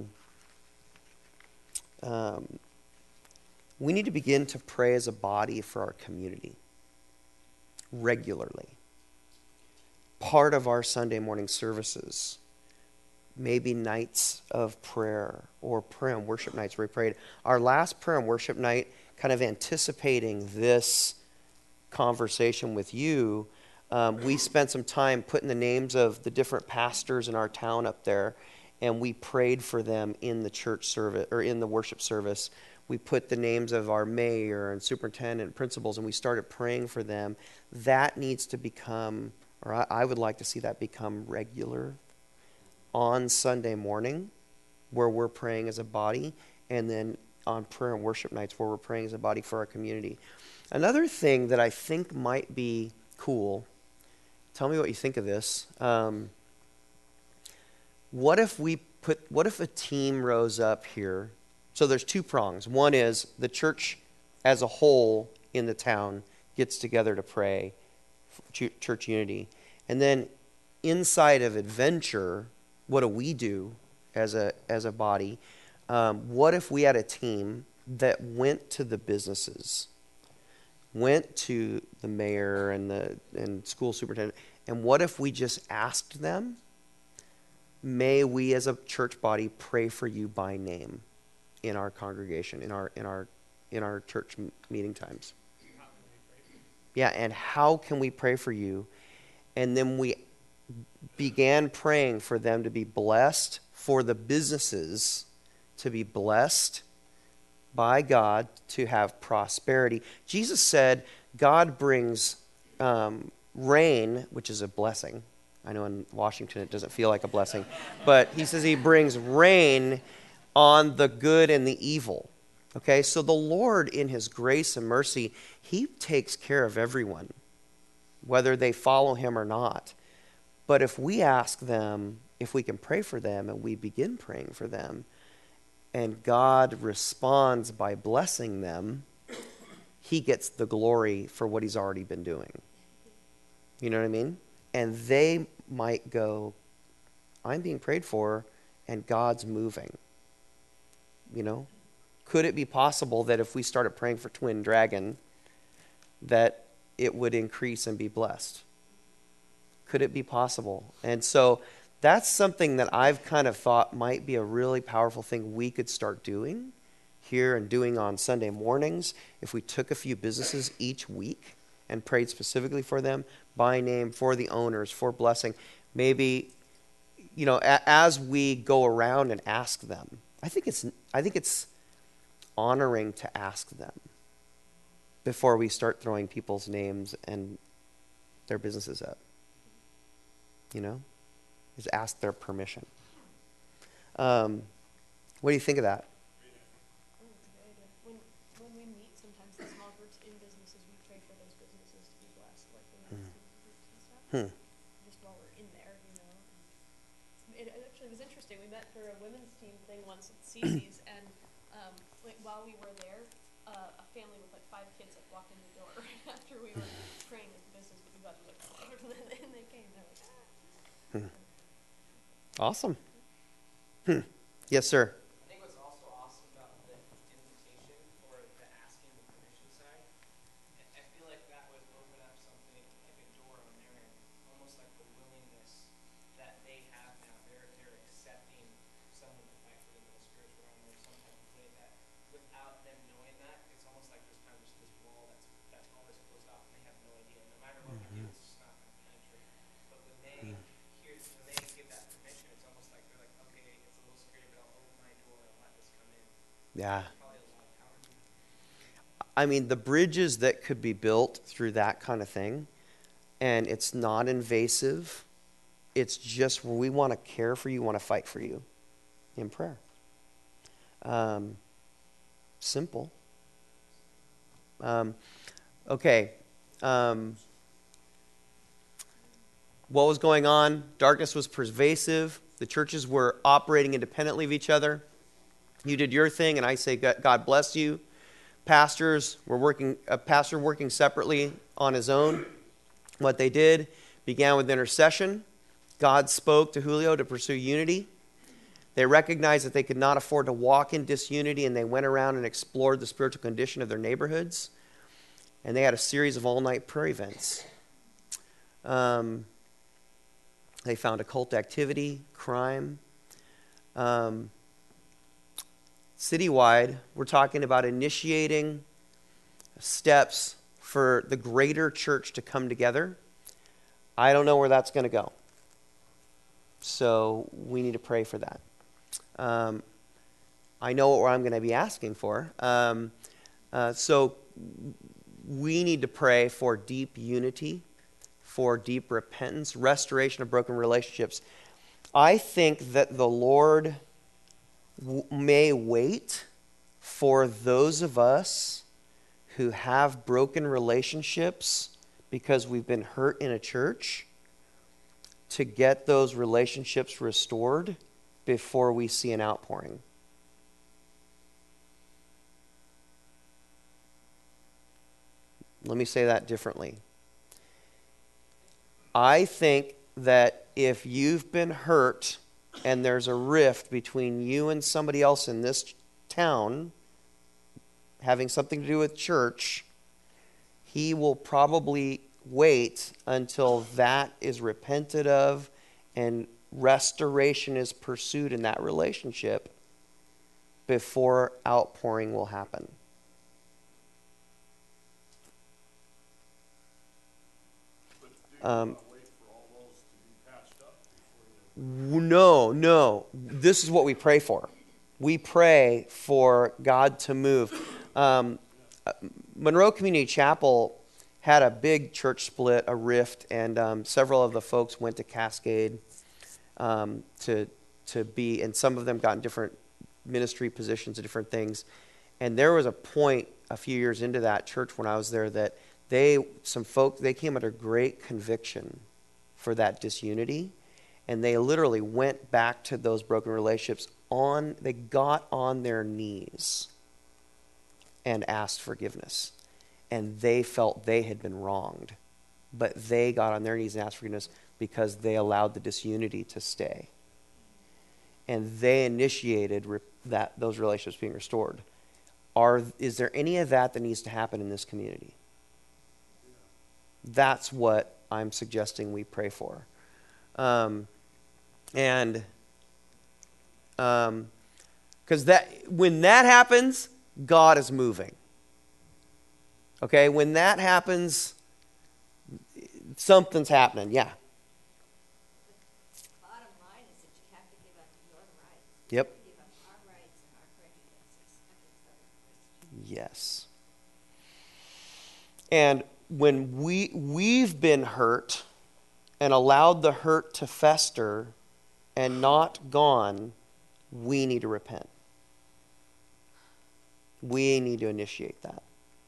A: We need to begin to pray as a body for our community regularly. Part of our Sunday morning services, maybe nights of prayer or prayer and worship nights where we prayed. Our last prayer and worship night, kind of anticipating this conversation with you, we spent some time putting the names of the different pastors in our town up there, and we prayed for them in the church service or in the worship service. We put the names of our mayor and superintendent and principals, and we started praying for them. That needs to become, or I would like to see that become regular on Sunday morning, where we're praying as a body, and then on prayer and worship nights where we're praying as a body for our community. Another thing that I think might be cool, tell me what you think of this. What if a team rose up here? So there's two prongs. One is the church as a whole in the town gets together to pray, church unity. And then inside of Adventure, what do we do as a body? What if we had a team that went to the businesses, went to the mayor and school superintendent, and what if we just asked them, may we as a church body pray for you by name in our congregation, in our church meeting times? Yeah, and how can we pray for you? And then we began praying for them to be blessed, for the businesses to be blessed by God, to have prosperity. Jesus said God brings rain, which is a blessing. I know in Washington it doesn't feel like a blessing, but he says he brings rain on the good and the evil. Okay, so the Lord in his grace and mercy, he takes care of everyone, whether they follow him or not. But if we ask them if we can pray for them, and we begin praying for them, and God responds by blessing them, he gets the glory for what he's already been doing. You know what I mean? And they might go, I'm being prayed for, and God's moving. You know? Could it be possible that if we started praying for Twin Dragon, that it would increase and be blessed? Could it be possible? And so that's something that I've kind of thought might be a really powerful thing we could start doing here and doing on Sunday mornings. If we took a few businesses each week and prayed specifically for them by name, for the owners, for blessing, maybe, you know, as we go around and ask them, I think it's honoring to ask them before we start throwing people's names and their businesses up. You know, is ask their permission. What do you think of that?
B: When we meet sometimes in small groups in businesses, we pray for those businesses to be blessed, like the groups and stuff. Just while we're in there, you know. It actually was interesting. We met for a women's team thing once at Cece's, and while we were there, a family with like 5 kids had walked in the door right after we were praying at the business that we got to look at, and they came. They're like,
A: Awesome. Yes, sir.
O: I think what's also awesome about the invitation or the asking the permission side, I feel like that would open up something like a door on their end, almost like the willingness that they have now. They're accepting someone to fight for them in a spiritual realm or some type of way that without them knowing that, it's almost like there's kind of just this wall that's always closed off and they have no idea. No matter what we do, it's just not going to penetrate. But when they give that permission, it's almost like they're like, okay,
A: Yeah. I mean, the bridges that could be built through that kind of thing, and it's not invasive. It's just we want to care for you, want to fight for you in prayer. Simple. Okay. What was going on? Darkness was pervasive. The churches were operating independently of each other. You did your thing, and I say, God bless you. Pastors were working, a pastor working separately on his own. What they did began with intercession. God spoke to Julio to pursue unity. They recognized that they could not afford to walk in disunity, and they went around and explored the spiritual condition of their neighborhoods. And they had a series of all-night prayer events. They found occult activity, crime. Citywide, we're talking about initiating steps for the greater church to come together. I don't know where that's going to go. So we need to pray for that. I know what I'm going to be asking for. So we need to pray for deep unity, for deep repentance, restoration of broken relationships. I think that the Lord may wait for those of us who have broken relationships because we've been hurt in a church to get those relationships restored before we see an outpouring. Let me say that differently. I think that if you've been hurt and there's a rift between you and somebody else in this town having something to do with church, he will probably wait until that is repented of and restoration is pursued in that relationship before outpouring will happen. No. This is what we pray for. We pray for God to move. Monroe Community Chapel had a big church split, a rift, and several of the folks went to Cascade to be, and some of them got in different ministry positions and different things. And there was a point a few years into that church when I was there that they came under great conviction for that disunity. And they literally went back to those broken relationships they got on their knees and asked forgiveness. And they felt they had been wronged. But they got on their knees and asked forgiveness because they allowed the disunity to stay. And they initiated those relationships being restored. Is there any of that needs to happen in this community? That's what I'm suggesting we pray for. Because when that happens, God is moving. Okay, when that happens, something's happening. Yeah.
M: Bottom line is that you have to give up your rights.
A: Yep.
M: Give up our rights and our prejudices against other Christians.
A: Yes. And when we've been hurt and allowed the hurt to fester and not gone, we need to repent. We need to initiate that.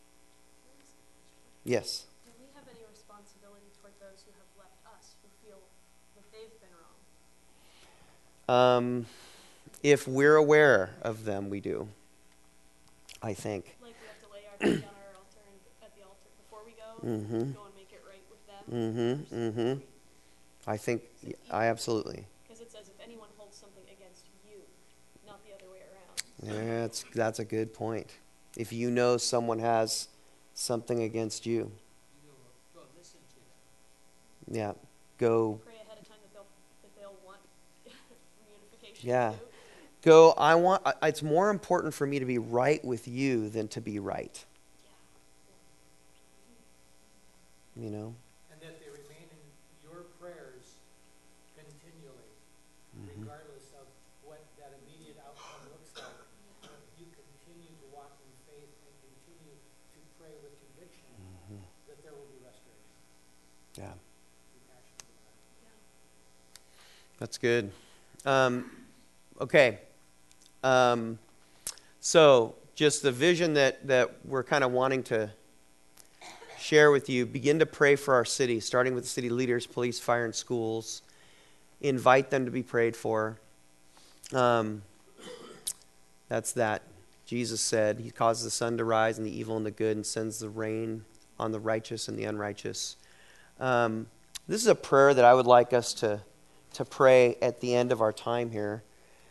A: Yes.
B: Do we have any responsibility toward those who have left us, who feel that they've been wrong?
A: If we're aware of them, we do. I think.
B: Like we have to lay our feet on our altar and at the altar before we go, go and make it right with them.
A: I think, absolutely.
B: Because it says if anyone holds something against you, not the other way around.
A: Yeah, that's a good point. If you know someone has something against you,
D: Go listen to them.
A: yeah, go.
B: Pray ahead of time that they'll want reunification.
A: Yeah,
B: too.
A: it's more important for me to be right with you than to be right. You know?
D: And that they remain in your prayers continually, regardless of what that immediate outcome looks like. You continue
A: Yeah. That's good. Okay. So just the vision that we're kind of wanting to share with you, begin to pray for our city, starting with the city leaders, police, fire, and schools. Invite them to be prayed for. That's that. Jesus said he causes the sun to rise and the evil and the good and sends the rain on the righteous and the unrighteous. This is a prayer that I would like us to pray at the end of our time here,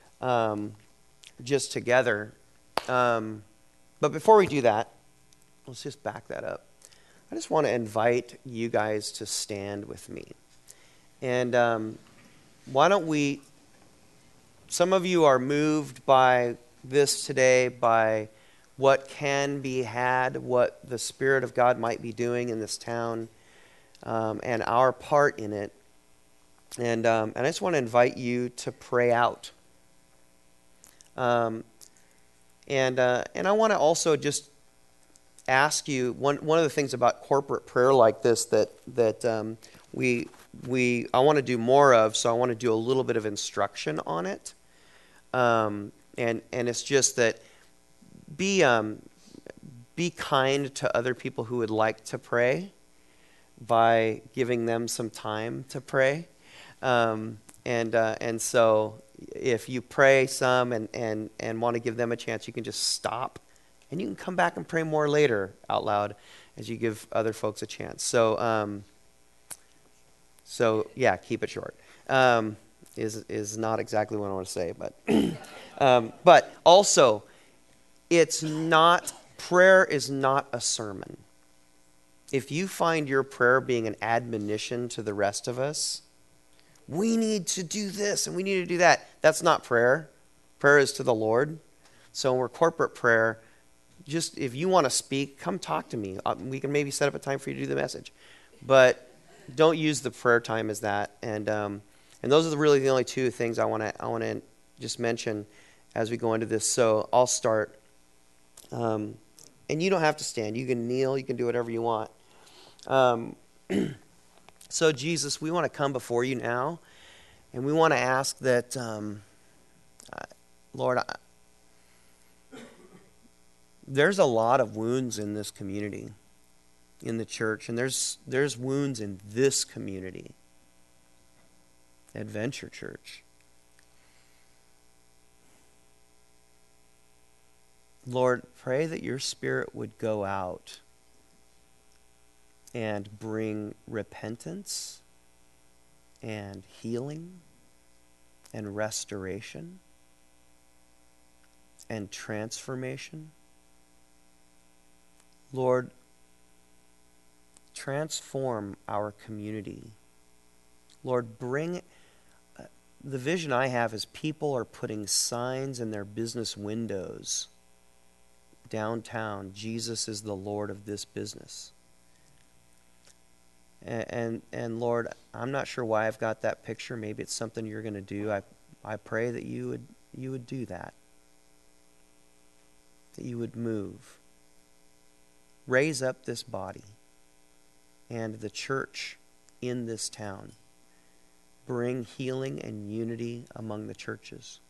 A: just together. But before we do that, let's just back that up. I just want to invite you guys to stand with me. And why don't we, some of you are moved by this today, by what can be had, what the Spirit of God might be doing in this town, and our part in it. And I just want to invite you to pray out. And I want to also just ask you, one of the things about corporate prayer like this that I want to do more of, so I want to do a little bit of instruction on it. And it's just that be kind to other people who would like to pray by giving them some time to pray. And so if you pray some and want to give them a chance, you can just stop and you can come back and pray more later out loud as you give other folks a chance. So yeah, keep it short. Is not exactly what I want to say, but also prayer is not a sermon. If you find your prayer being an admonition to the rest of us, we need to do this and we need to do that, that's not prayer. Prayer is to the Lord. So when we're corporate prayer, just if you want to speak, come talk to me. We can maybe set up a time for you to do the message. But don't use the prayer time as that. And those are really the only two things I want to just mention as we go into this. So I'll start. And you don't have to stand. You can kneel. You can do whatever you want. So Jesus, we want to come before you now, and we want to ask that, Lord, there's a lot of wounds in this community, in the church, and there's wounds in this community, Adventure Church. Lord, pray that your Spirit would go out and bring repentance and healing and restoration and transformation. Lord, transform our community. Lord, bring the vision I have is people are putting signs in their business windows downtown. Jesus is the Lord of this business. And Lord, I'm not sure why I've got that picture. Maybe it's something you're going to do. I pray that you would do that. That you would move. Raise up this body and the church in this town. Bring healing and unity among the churches.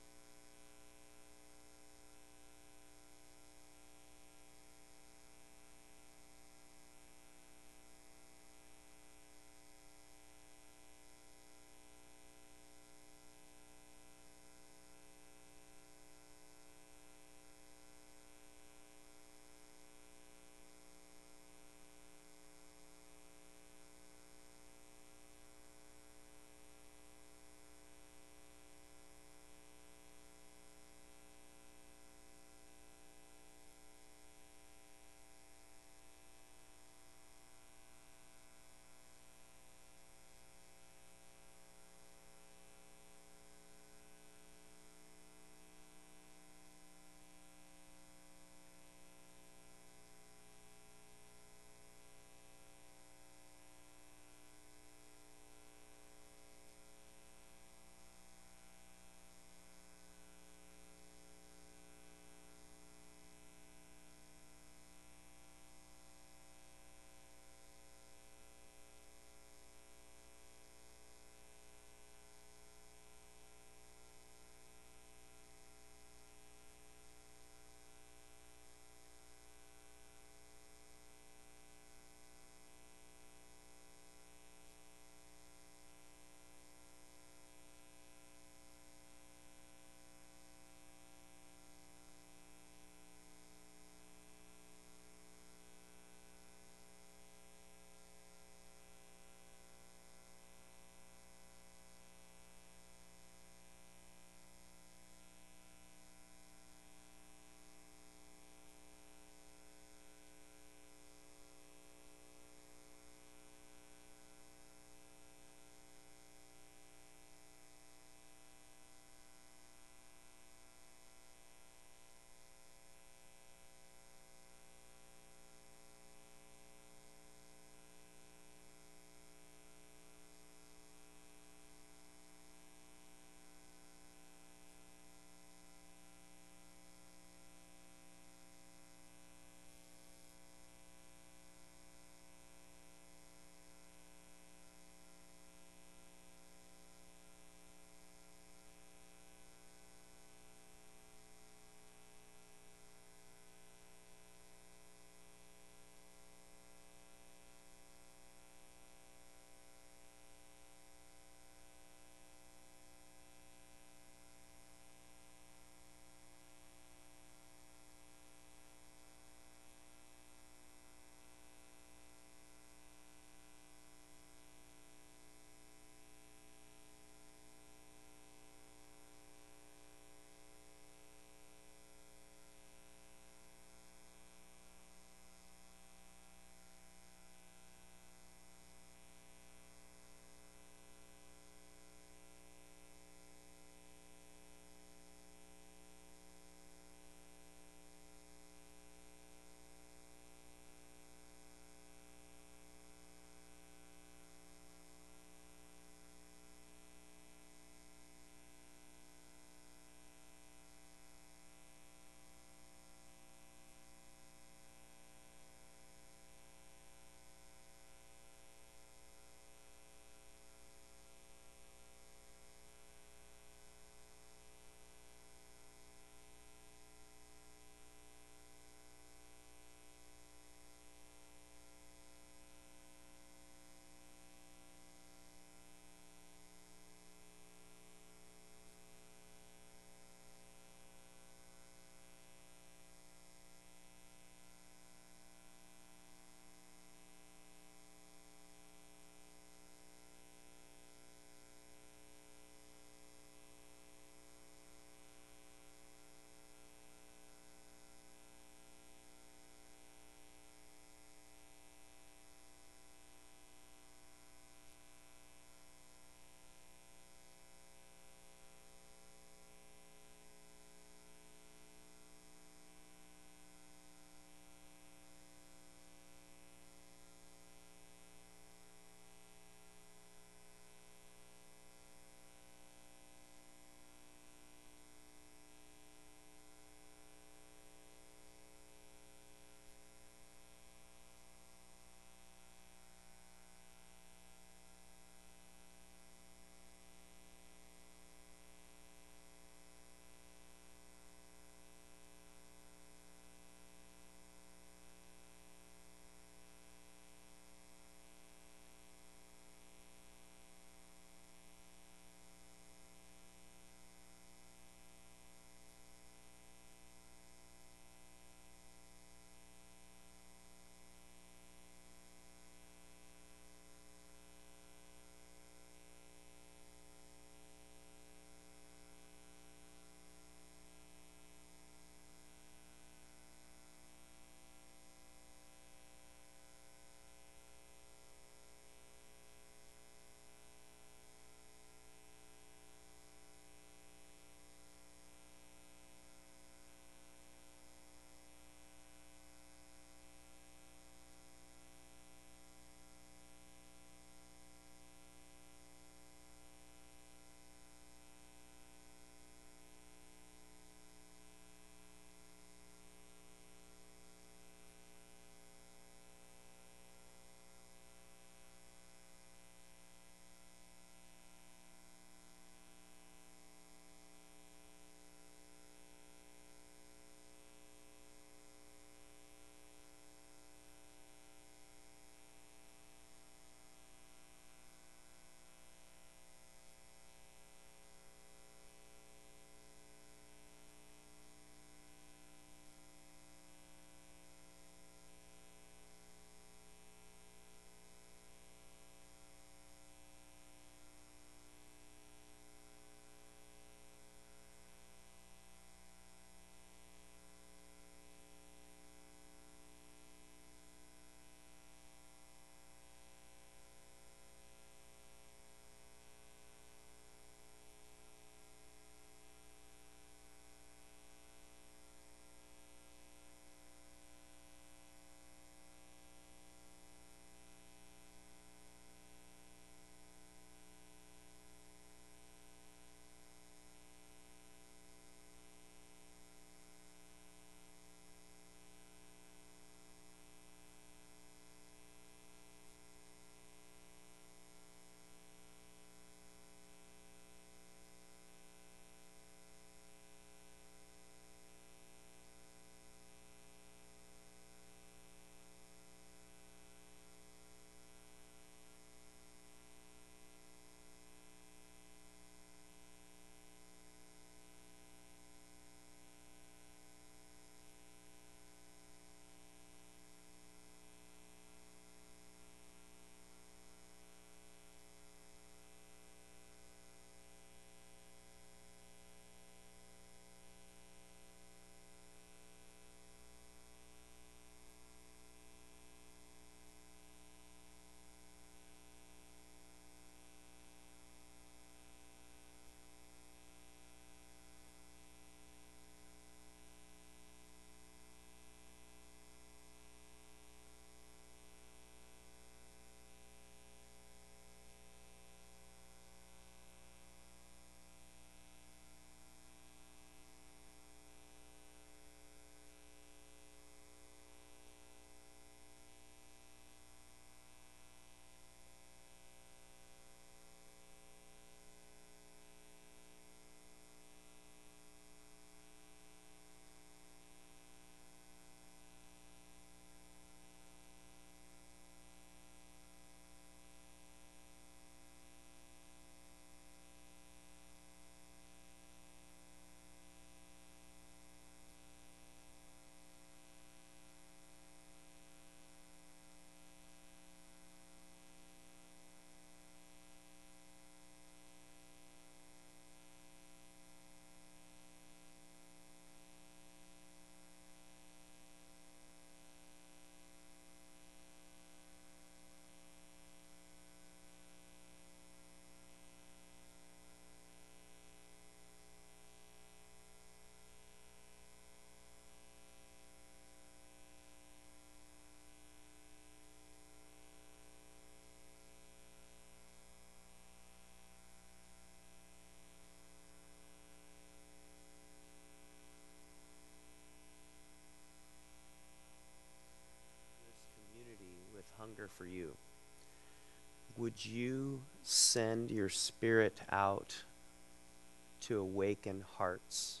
A: for you. Would you send your Spirit out to awaken hearts?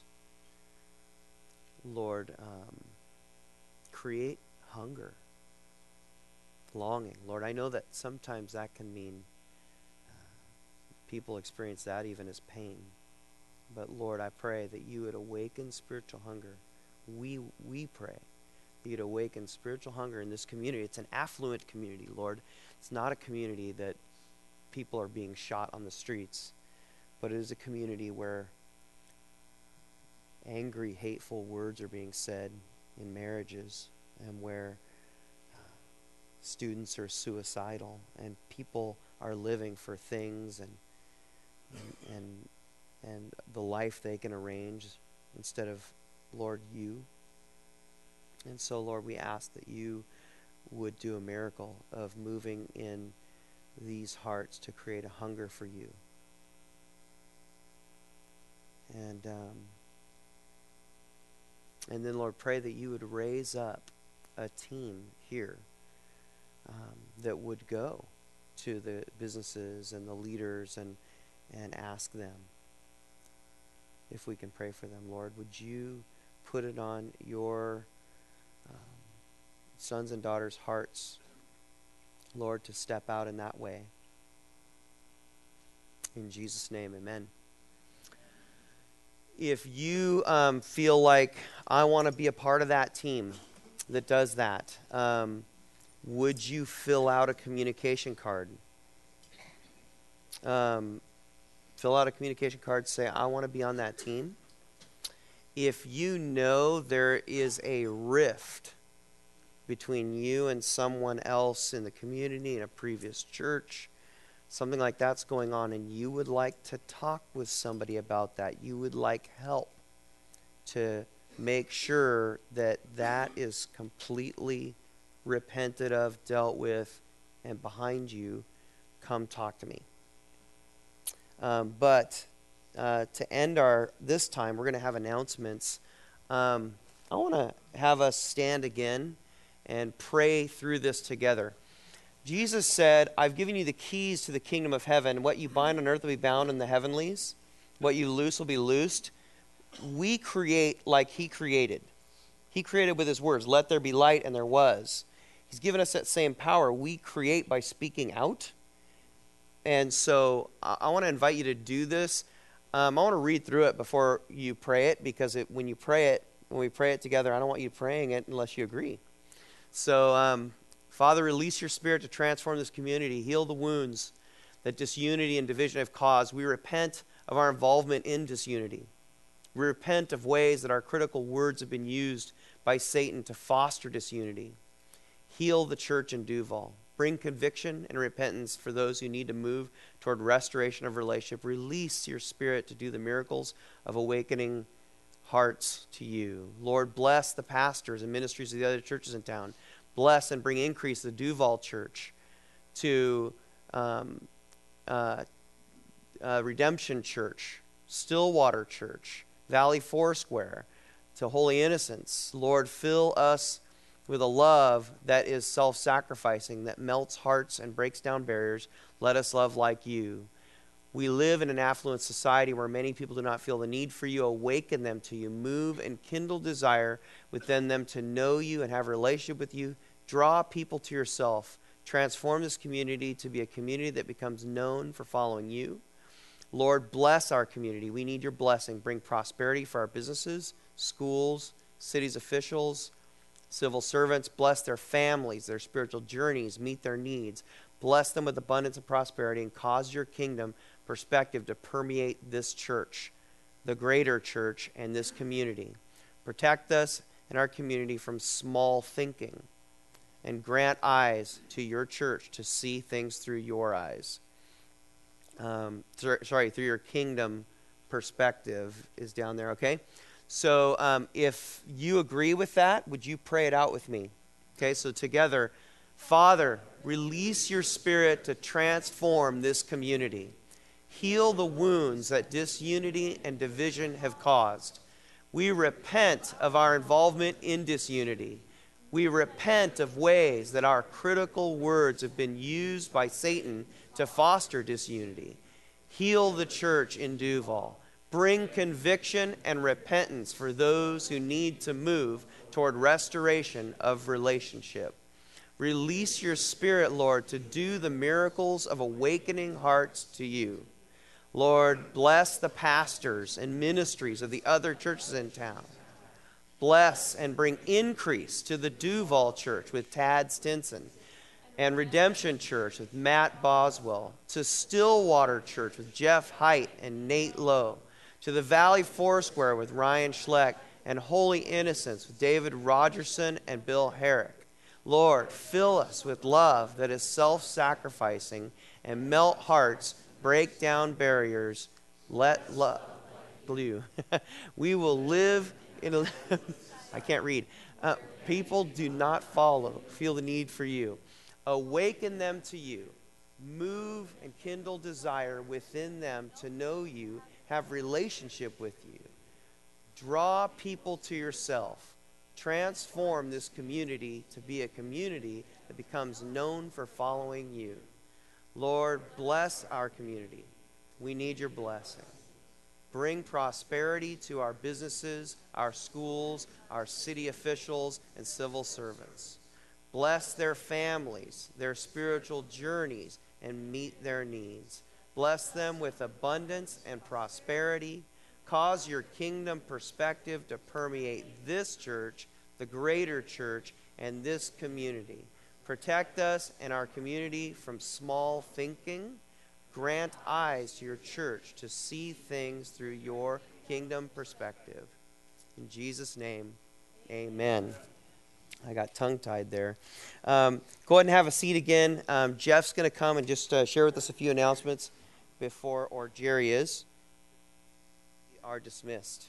A: Lord, create hunger, longing. Lord, I know that sometimes that can mean people experience that even as pain. But Lord, I pray that you would awaken spiritual hunger. We pray that you'd awaken spiritual hunger in this community. It's an affluent community, Lord. It's not a community that people are being shot on the streets, but it is a community where angry, hateful words are being said in marriages, and where students are suicidal, and people are living for things and the life they can arrange instead of, Lord, you. And so, Lord, we ask that you would do a miracle of moving in these hearts to create a hunger for you. And then, Lord, pray that you would raise up a team here that would go to the businesses and the leaders and ask them if we can pray for them. Lord, would you put it on your sons and daughters' hearts, Lord, to step out in that way. In Jesus' name, amen. If you feel like I want to be a part of that team that does that, would you fill out a communication card? Fill out a communication card, say, I want to be on that team. If you know there is a rift between you and someone else in the community, in a previous church, something like that's going on, and you would like to talk with somebody about that, you would like help to make sure that that is completely repented of, dealt with, and behind you, come talk to me. But to end this time, we're going to have announcements. I want to have us stand again and pray through this together. Jesus said, I've given you the keys to the kingdom of heaven. What you bind on earth will be bound in the heavenlies. What you loose will be loosed. We create like he created. He created with his words, let there be light, and there was. He's given us that same power. We create by speaking out. And so I want to invite you to do this. I want to read through it before you pray it, because when we pray it together, I don't want you praying it unless you agree. So, Father, release your Spirit to transform this community. Heal the wounds that disunity and division have caused. We repent of our involvement in disunity. We repent of ways that our critical words have been used by Satan to foster disunity. Heal the church in Duval. Bring conviction and repentance for those who need to move toward restoration of relationship. Release your Spirit to do the miracles of awakening hearts to you. Lord, bless the pastors and ministries of the other churches in town. Bless and bring increase to the Duval Church, to Redemption Church, Stillwater Church, Valley Foursquare, to Holy Innocents. Lord, fill us with a love that is self-sacrificing, that melts hearts and breaks down barriers. Let us love like you. We live in an affluent society where many people do not feel the need for you. Awaken them to you. Move and kindle desire within them to know you and have a relationship with you. Draw people to yourself. Transform this community to be a community that becomes known for following you. Lord, bless our community. We need your blessing. Bring prosperity for our businesses, schools, cities officials, civil servants. Bless their families, their spiritual journeys. Meet their needs. Bless them with abundance and prosperity, and cause your kingdom perspective to permeate this church, the greater church, and this community. Protect us and our community from small thinking, and grant eyes to your church to see things through your eyes. Through your kingdom perspective is down there, okay? So if you agree with that, would you pray it out with me? Okay, so together, Father, release your Spirit to transform this community. Heal the wounds that disunity and division have caused. We repent of our involvement in disunity. We repent of ways that our critical words have been used by Satan to foster disunity. Heal the church in Duval. Bring conviction and repentance for those who need to move toward restoration of relationship. Release your Spirit, Lord, to do the miracles of awakening hearts to you. Lord, bless the pastors and ministries of the other churches in town. Bless and bring increase to the Duval Church with Tad Stinson, and Redemption Church with Matt Boswell, to Stillwater Church with Jeff Height and Nate Lowe, to the Valley Foursquare with Ryan Schleck, and Holy Innocents with David Rogerson and Bill Herrick. Lord, fill us with love that is self-sacrificing and melt hearts, break down barriers, let love blue. We will live in a I can't read. People do not feel the need for you. Awaken them to you. Move and kindle desire within them to know you, have relationship with you. Draw people to yourself. Transform this community to be a community that becomes known for following you. Lord, bless our community. We need your blessing. Bring prosperity to our businesses, our schools, our city officials, and civil servants. Bless their families, their spiritual journeys, and meet their needs. Bless them with abundance and prosperity. Cause your kingdom perspective to permeate this church, the greater church, and this community. Protect us and our community from small thinking. Grant eyes to your church to see things through your kingdom perspective. In Jesus' name, amen. I got tongue-tied there. Go ahead and have a seat again. Jeff's going to come and just share with us a few announcements before, or Jerry is. We are dismissed.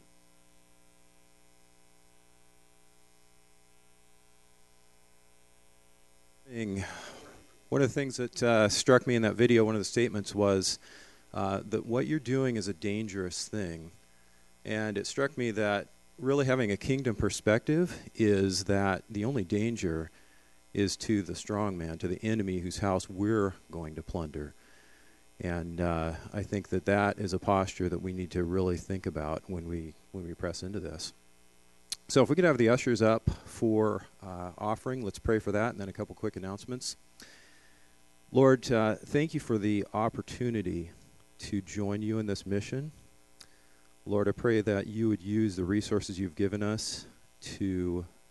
Q: One of the things that struck me in that video, one of the statements was that what you're doing is a dangerous thing. And it struck me that really having a kingdom perspective is that the only danger is to the strong man, to the enemy whose house we're going to plunder. And I think that that is a posture that we need to really think about when we press into this. So if we could have the ushers up for offering, let's pray for that, and then a couple quick announcements. Lord, thank you for the opportunity to join you in this mission. Lord, I pray that you would use the resources you've given us to